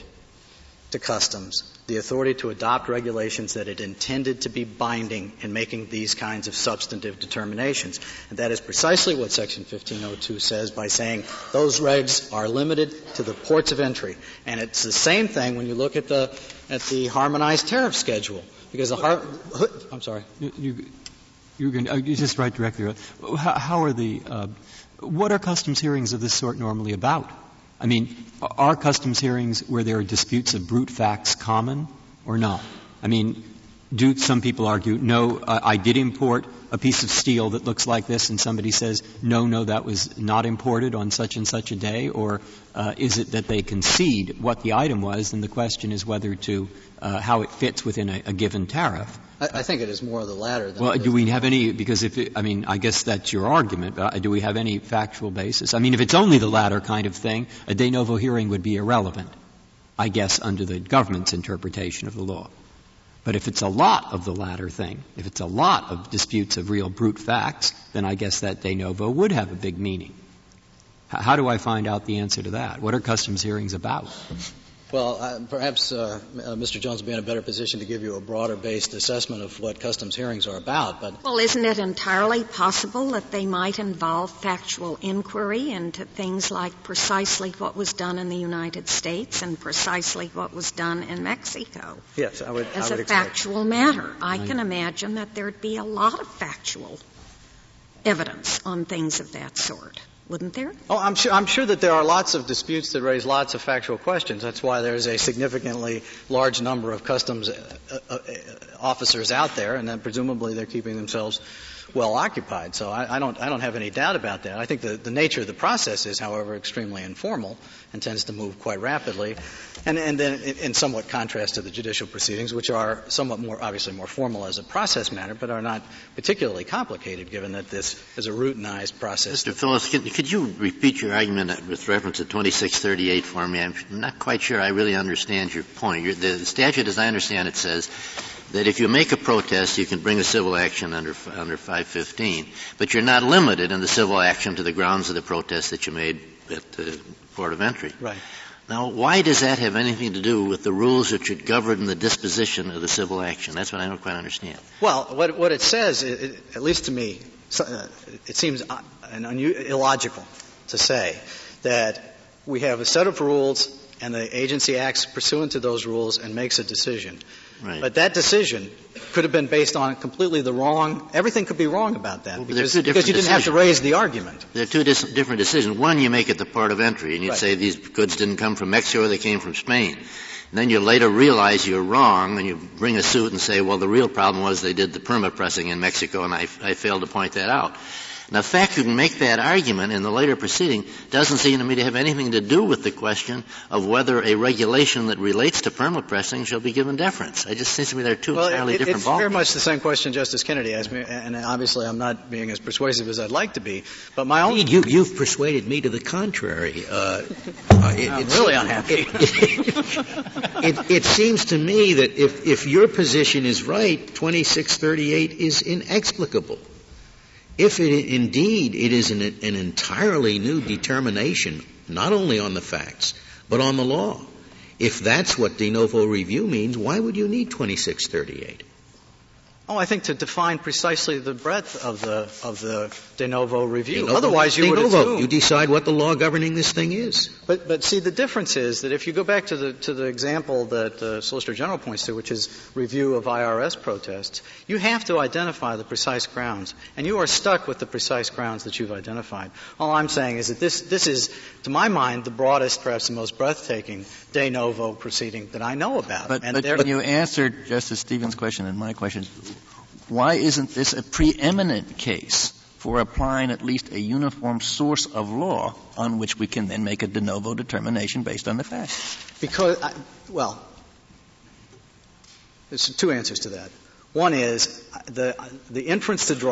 to Customs the authority to adopt regulations that it intended to be binding in making these kinds of substantive determinations. And that is precisely what Section fifteen oh two says by saying those regs are limited to the ports of entry. And it's the same thing when you look at the at the harmonized tariff schedule. Because the har- I'm sorry. You, you, you can uh, you just write directly. How, how are the uh, what are customs hearings of this sort normally about? I mean, are customs hearings where there are disputes of brute facts common or not? I mean, do some people argue, no, uh, I did import a piece of steel that looks like this, and somebody says, no, no, that was not imported on such and such a day? Or uh, is it that they concede what the item was, and the question is whether to uh, how it fits within a, a given tariff? I, I think it is more of the latter. Than well, do we have any, because if, it, I mean, I guess that's your argument, but do we have any factual basis? I mean, if it's only the latter kind of thing, a de novo hearing would be irrelevant, I guess, under the government's interpretation of the law. But if it's a lot of the latter thing, if it's a lot of disputes of real brute facts, then I guess that de novo would have a big meaning. H- how do I find out the answer to that? What are customs hearings about? Well, uh, perhaps uh, uh, Mister Jones will be in a better position to give you a broader-based assessment of what customs hearings are about. But well, isn't it entirely possible that they might involve factual inquiry into things like precisely what was done in the United States and precisely what was done in Mexico? Yes, I would. As I would a expect. factual matter, I can imagine that there'd be a lot of factual evidence on things of that sort. Wouldn't there? Oh, I'm sure, I'm sure that there are lots of disputes that raise lots of factual questions. That's why there's a significantly large number of customs uh, uh, officers out there, and then presumably they're keeping themselves well occupied. So I, I don't, I don't have any doubt about that. I think the, the nature of the process is, however, extremely informal and tends to move quite rapidly, and, and then in, in somewhat contrast to the judicial proceedings, which are somewhat more, obviously more formal as a process matter, but are not particularly complicated, given that this is a routinized process. Mister Phillips, could, could you repeat your argument with reference to twenty-six thirty-eight for me? I'm not quite sure I really understand your point. Your, the statute, as I understand it, says that if you make a protest, you can bring a civil action under under five fifteen, but you're not limited in the civil action to the grounds of the protest that you made at the port of entry. Right. Now, why does that have anything to do with the rules that should govern the disposition of the civil action? That's what I don't quite understand. Well, what, what it says, it, it, at least to me, uh, it seems uh, an unu- illogical to say that we have a set of rules and the agency acts pursuant to those rules and makes a decision. Right. But that decision could have been based on completely the wrong – everything could be wrong about that, well, because, because you didn't decisions. have to raise the argument. There are two dis- different decisions. One, you make at the port of entry, and you'd right. say these goods didn't come from Mexico, they came from Spain. And then you later realize you're wrong, and you bring a suit and say, well, the real problem was they did the permit pressing in Mexico, and I, I failed to point that out. Now, the fact you can make that argument in the later proceeding doesn't seem to me to have anything to do with the question of whether a regulation that relates to permit pressing shall be given deference. It just seems to me they're two well, entirely it, different it's ballgames. very much the same question Justice Kennedy asked me, and obviously I'm not being as persuasive as I'd like to be. But my own you, you've persuaded me to the contrary. Uh, uh, it, I'm it's, really unhappy. It, it, it seems to me that if, if your position is right, twenty-six thirty-eight is inexplicable. If it, indeed it is an, an entirely new determination, not only on the facts, but on the law, if that's what de novo review means, why would you need twenty-six thirty-eight? Oh, I think to define precisely the breadth of the of the de novo review. De novo, Otherwise, you de would novo. assume. You decide what the law governing this thing is. But but see, the difference is that if you go back to the to the example that the Solicitor General points to, which is review of I R S protests, you have to identify the precise grounds, and you are stuck with the precise grounds that you've identified. All I'm saying is that this this is, to my mind, the broadest, perhaps the most breathtaking de novo proceeding that I know about. But, and but there, when you answered Justice Stevens' question and my question, why isn't this a preeminent case for applying at least a uniform source of law on which we can then make a de novo determination based on the facts? Because, I, well, there's two answers to that. One is the the inference to draw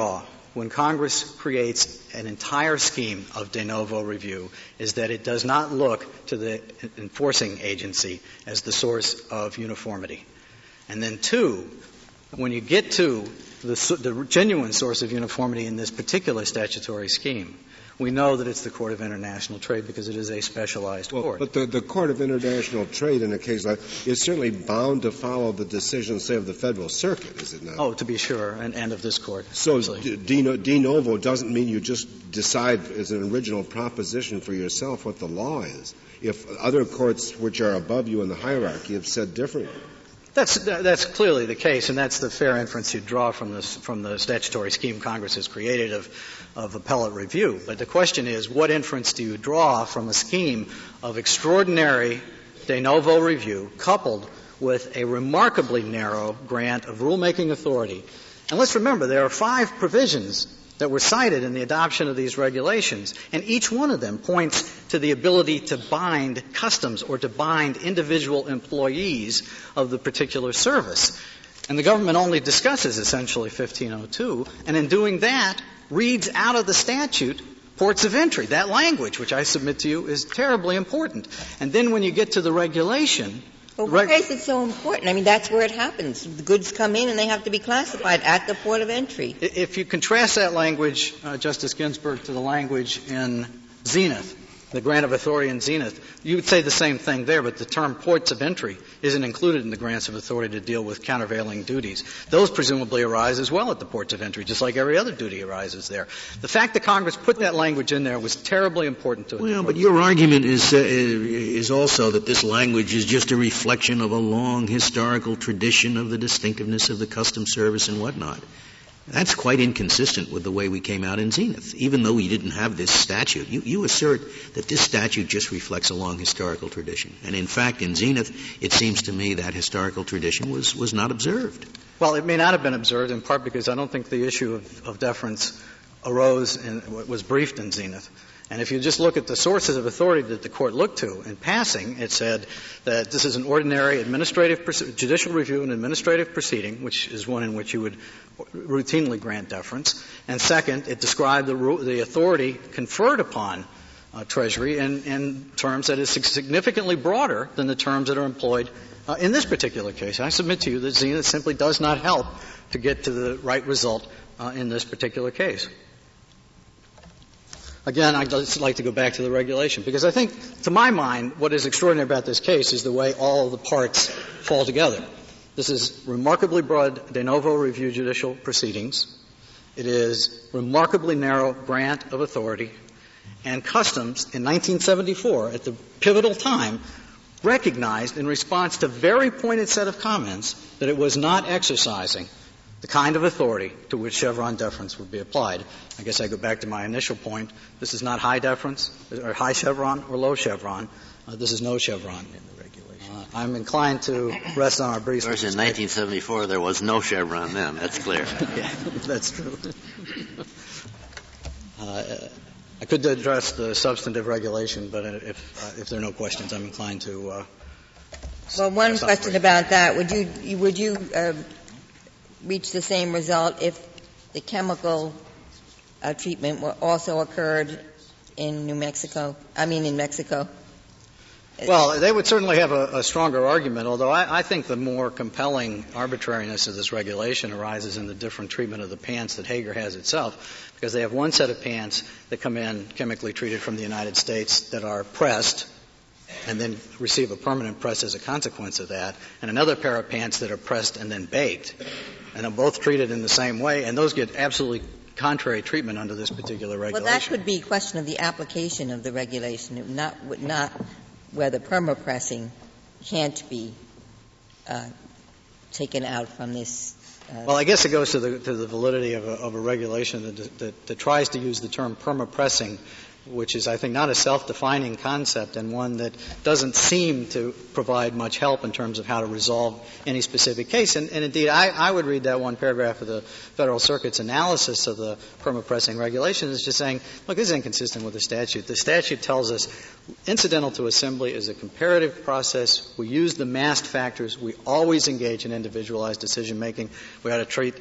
when Congress creates an entire scheme of de novo review is that it does not look to the enforcing agency as the source of uniformity. And then two, when you get to the, the genuine source of uniformity in this particular statutory scheme, we know that it's the Court of International Trade because it is a specialized well, court. But the, the Court of International Trade in a case like is certainly bound to follow the decision, say, of the Federal Circuit, is it not? Oh, to be sure, and, and of this Court. So de, de novo doesn't mean you just decide as an original proposition for yourself what the law is. If other courts which are above you in the hierarchy have said differently. That's that's clearly the case, and that's the fair inference you draw from this from the statutory scheme Congress has created of of appellate review. But the question is, what inference do you draw from a scheme of extraordinary de novo review coupled with a remarkably narrow grant of rulemaking authority? And let's remember, there are five provisions that were cited in the adoption of these regulations, and each one of them points to the ability to bind customs or to bind individual employees of the particular service. And the government only discusses essentially fifteen oh two, and in doing that, reads out of the statute ports of entry, that language, which I submit to you is terribly important. And then when you get to the regulation, Well, why is it so important? I mean, that's where it happens. The goods come in and they have to be classified at the port of entry. If you contrast that language, uh, Justice Ginsburg, to the language in Zenith, the grant of authority in Zenith, you would say the same thing there, but the term ports of entry isn't included in the grants of authority to deal with countervailing duties. Those presumably arise as well at the ports of entry, just like every other duty arises there. The fact that Congress put that language in there was terribly important to it. Well, but your argument is, uh, is also that this language is just a reflection of a long historical tradition of the distinctiveness of the Customs Service and whatnot. That's quite inconsistent with the way we came out in Zenith. Even though we didn't have this statute, you, you assert that this statute just reflects a long historical tradition. And in fact, in Zenith, it seems to me that historical tradition was, was not observed. Well, it may not have been observed, in part because I don't think the issue of, of deference arose and was briefed in Zenith. And if you just look at the sources of authority that the Court looked to in passing, it said that this is an ordinary administrative, judicial review and administrative proceeding, which is one in which you would routinely grant deference. And second, it described the, the authority conferred upon uh, Treasury in, in terms that is significantly broader than the terms that are employed uh, in this particular case. I submit to you that Zenith simply does not help to get to the right result uh, in this particular case. Again, I'd just like to go back to the regulation, because I think, to my mind, what is extraordinary about this case is the way all of the parts fall together. This is remarkably broad de novo review judicial proceedings. It is remarkably narrow grant of authority. And Customs, in nineteen seventy-four, at the pivotal time, recognized in response to very pointed set of comments that it was not exercising the kind of authority to which Chevron deference would be applied. I guess I go back to my initial point. This is not high deference, or high Chevron or low Chevron. Uh, this is no Chevron in the regulation. Uh, I'm inclined to rest on our briefs. Of course, in nineteen seventy-four, there was no Chevron then. That's clear. Yeah, that's true. uh, I could address the substantive regulation, but if, uh, if there are no questions, I'm inclined to. Uh, well, one question about that: Would you would you uh, reach the same result if the chemical uh, treatment were also occurred in New Mexico? I mean, in Mexico. Well, they would certainly have a, a stronger argument, although I, I think the more compelling arbitrariness of this regulation arises in the different treatment of the pants that Hager has itself, because they have one set of pants that come in chemically treated from the United States that are pressed and then receive a permanent press as a consequence of that, and another pair of pants that are pressed and then baked. And they're both treated in the same way, and those get absolutely contrary treatment under this particular regulation. Well, that could be a question of the application of the regulation, not not whether perma-pressing can't be uh, taken out from this. Uh, well, I guess it goes to the, to the validity of a, of a regulation that, that, that tries to use the term perma-pressing, which is, I think, not a self-defining concept and one that doesn't seem to provide much help in terms of how to resolve any specific case. And, and indeed, I, I would read that one paragraph of the Federal Circuit's analysis of the perma-pressing regulation as just saying, look, this is inconsistent with the statute. The statute tells us incidental to assembly is a comparative process. We use the massed factors. We always engage in individualized decision-making. We ought to treat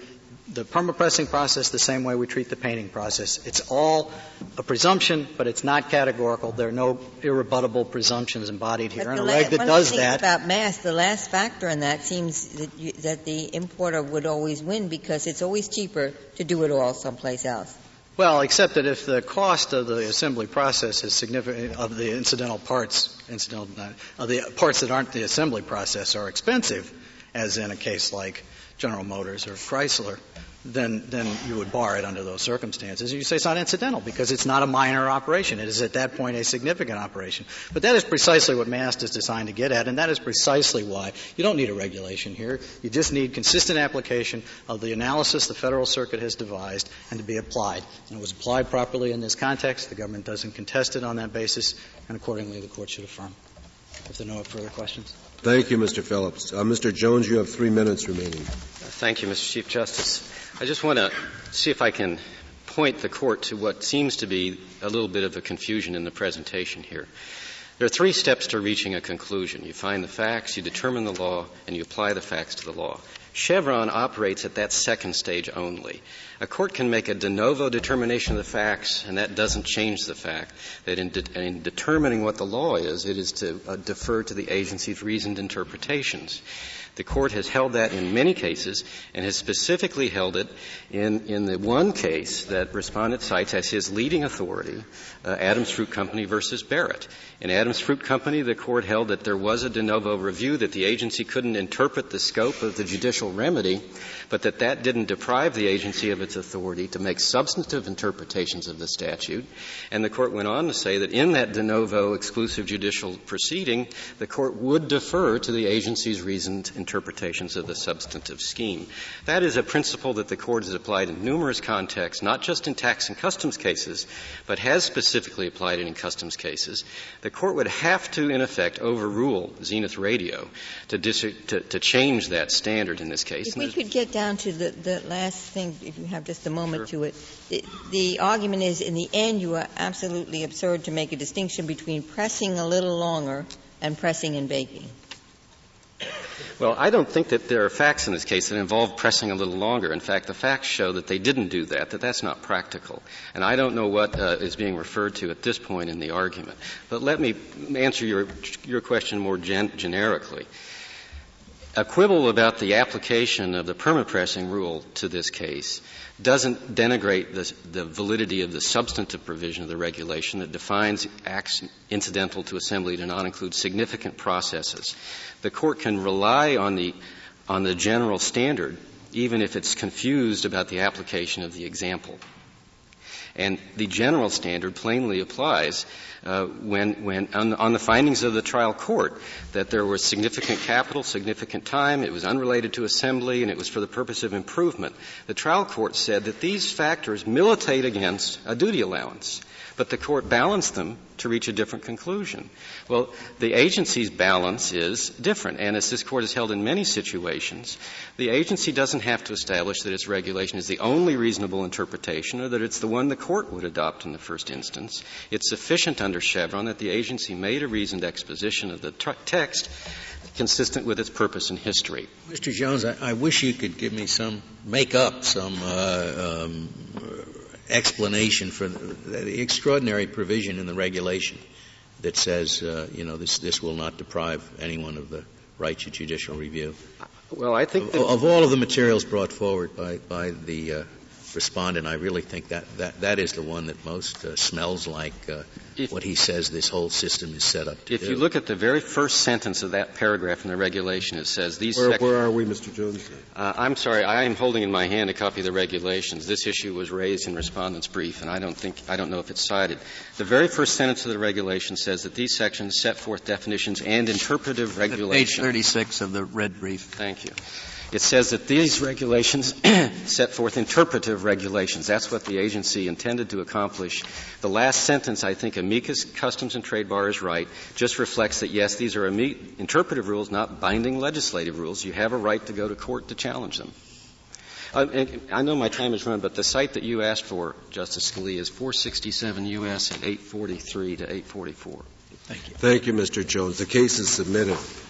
the perma-pressing process the same way we treat the painting process. It's all a presumption, but it's not categorical. There are no irrebuttable presumptions embodied here. And a reg that does that. About mass, the last factor in that seems that, you, that the importer would always win because it's always cheaper to do it all someplace else. Well, except that if the cost of the assembly process is significant, of the incidental parts, incidental, uh, of the parts that aren't the assembly process are expensive, as in a case like General Motors or Chrysler, then then you would bar it under those circumstances. You say it's not incidental because it's not a minor operation. It is at that point a significant operation. But that is precisely what MAST is designed to get at, and that is precisely why you don't need a regulation here. You just need consistent application of the analysis the Federal Circuit has devised and to be applied. And it was applied properly in this context. The government doesn't contest it on that basis, and accordingly the Court should affirm. If there are no further questions. Thank you, Mister Phillips. Uh, Mister Jones, you have three minutes remaining. Thank you, Mister Chief Justice. I just want to see if I can point the Court to what seems to be a little bit of a confusion in the presentation here. There are three steps to reaching a conclusion. You find the facts, you determine the law, and you apply the facts to the law. Chevron operates at that second stage only. A court can make a de novo determination of the facts, and that doesn't change the fact that in, de- in determining what the law is, it is to uh, defer to the agency's reasoned interpretations. The Court has held that in many cases and has specifically held it in, in the one case that Respondent cites as his leading authority, uh, Adams Fruit Company versus Barrett. In Adams Fruit Company, the Court held that there was a de novo review, that the agency couldn't interpret the scope of the judicial remedy, but that that didn't deprive the agency of its authority to make substantive interpretations of the statute. And the Court went on to say that in that de novo exclusive judicial proceeding, the Court would defer to the agency's reasoned interpretations of the substantive scheme. That is a principle that the Court has applied in numerous contexts, not just in tax and customs cases, but has specifically applied it in customs cases. The Court would have to, in effect, overrule Zenith Radio to, dis- to, to change that standard in this case. If we could get down to the, the last thing, if you have just a moment sure. to it. The, the argument is, in the end, you are absolutely absurd to make a distinction between pressing a little longer and pressing and baking. Well, I don't think that there are facts in this case that involve pressing a little longer. In fact, the facts show that they didn't do that, that that's not practical. And I don't know what uh, is being referred to at this point in the argument. But let me answer your, your question more gen- generically. A quibble about the application of the perma-pressing rule to this case doesn't denigrate the, the validity of the substantive provision of the regulation that defines acts incidental to assembly to not include significant processes. The Court can rely on the, on the general standard, even if it's confused about the application of the example. And the general standard plainly applies uh, when, when on, on the findings of the trial court that there was significant capital, significant time, it was unrelated to assembly, and it was for the purpose of improvement. The trial court said that these factors militate against a duty allowance, but the Court balanced them to reach a different conclusion. Well, the agency's balance is different, and as this Court has held in many situations, the agency doesn't have to establish that its regulation is the only reasonable interpretation or that it's the one the Court would adopt in the first instance. It's sufficient under Chevron that the agency made a reasoned exposition of the t- text consistent with its purpose and history. Mister Jones, I, I wish you could give me some, make up some uh, um, explanation for the, the extraordinary provision in the regulation that says, uh, you know, this this will not deprive anyone of the right to judicial review. Well, I think of, of all of the materials brought forward by by the uh, respondent, I really think that that, that is the one that most uh, smells like uh, if, what he says this whole system is set up to if do. If you look at the very first sentence of that paragraph in the regulation, it says these Where, sec- where are we, Mister Jones? Uh, I'm sorry. I am holding in my hand a copy of the regulations. This issue was raised in Respondent's brief, and I don't think I don't know if it's cited. The very first sentence of the regulation says that these sections set forth definitions and interpretive regulations. Page thirty-six of the red brief. Thank you. It says that these regulations set forth interpretive regulations. That's what the agency intended to accomplish. The last sentence, I think amicus Customs and Trade Bar is right, just reflects that, yes, these are amic- interpretive rules, not binding legislative rules. You have a right to go to court to challenge them. Uh, and I know my time is run, but the cite that you asked for, Justice Scalia, is four sixty-seven U S at eight forty-three to eight forty-four. Thank you. Thank you, Mister Jones. The case is submitted.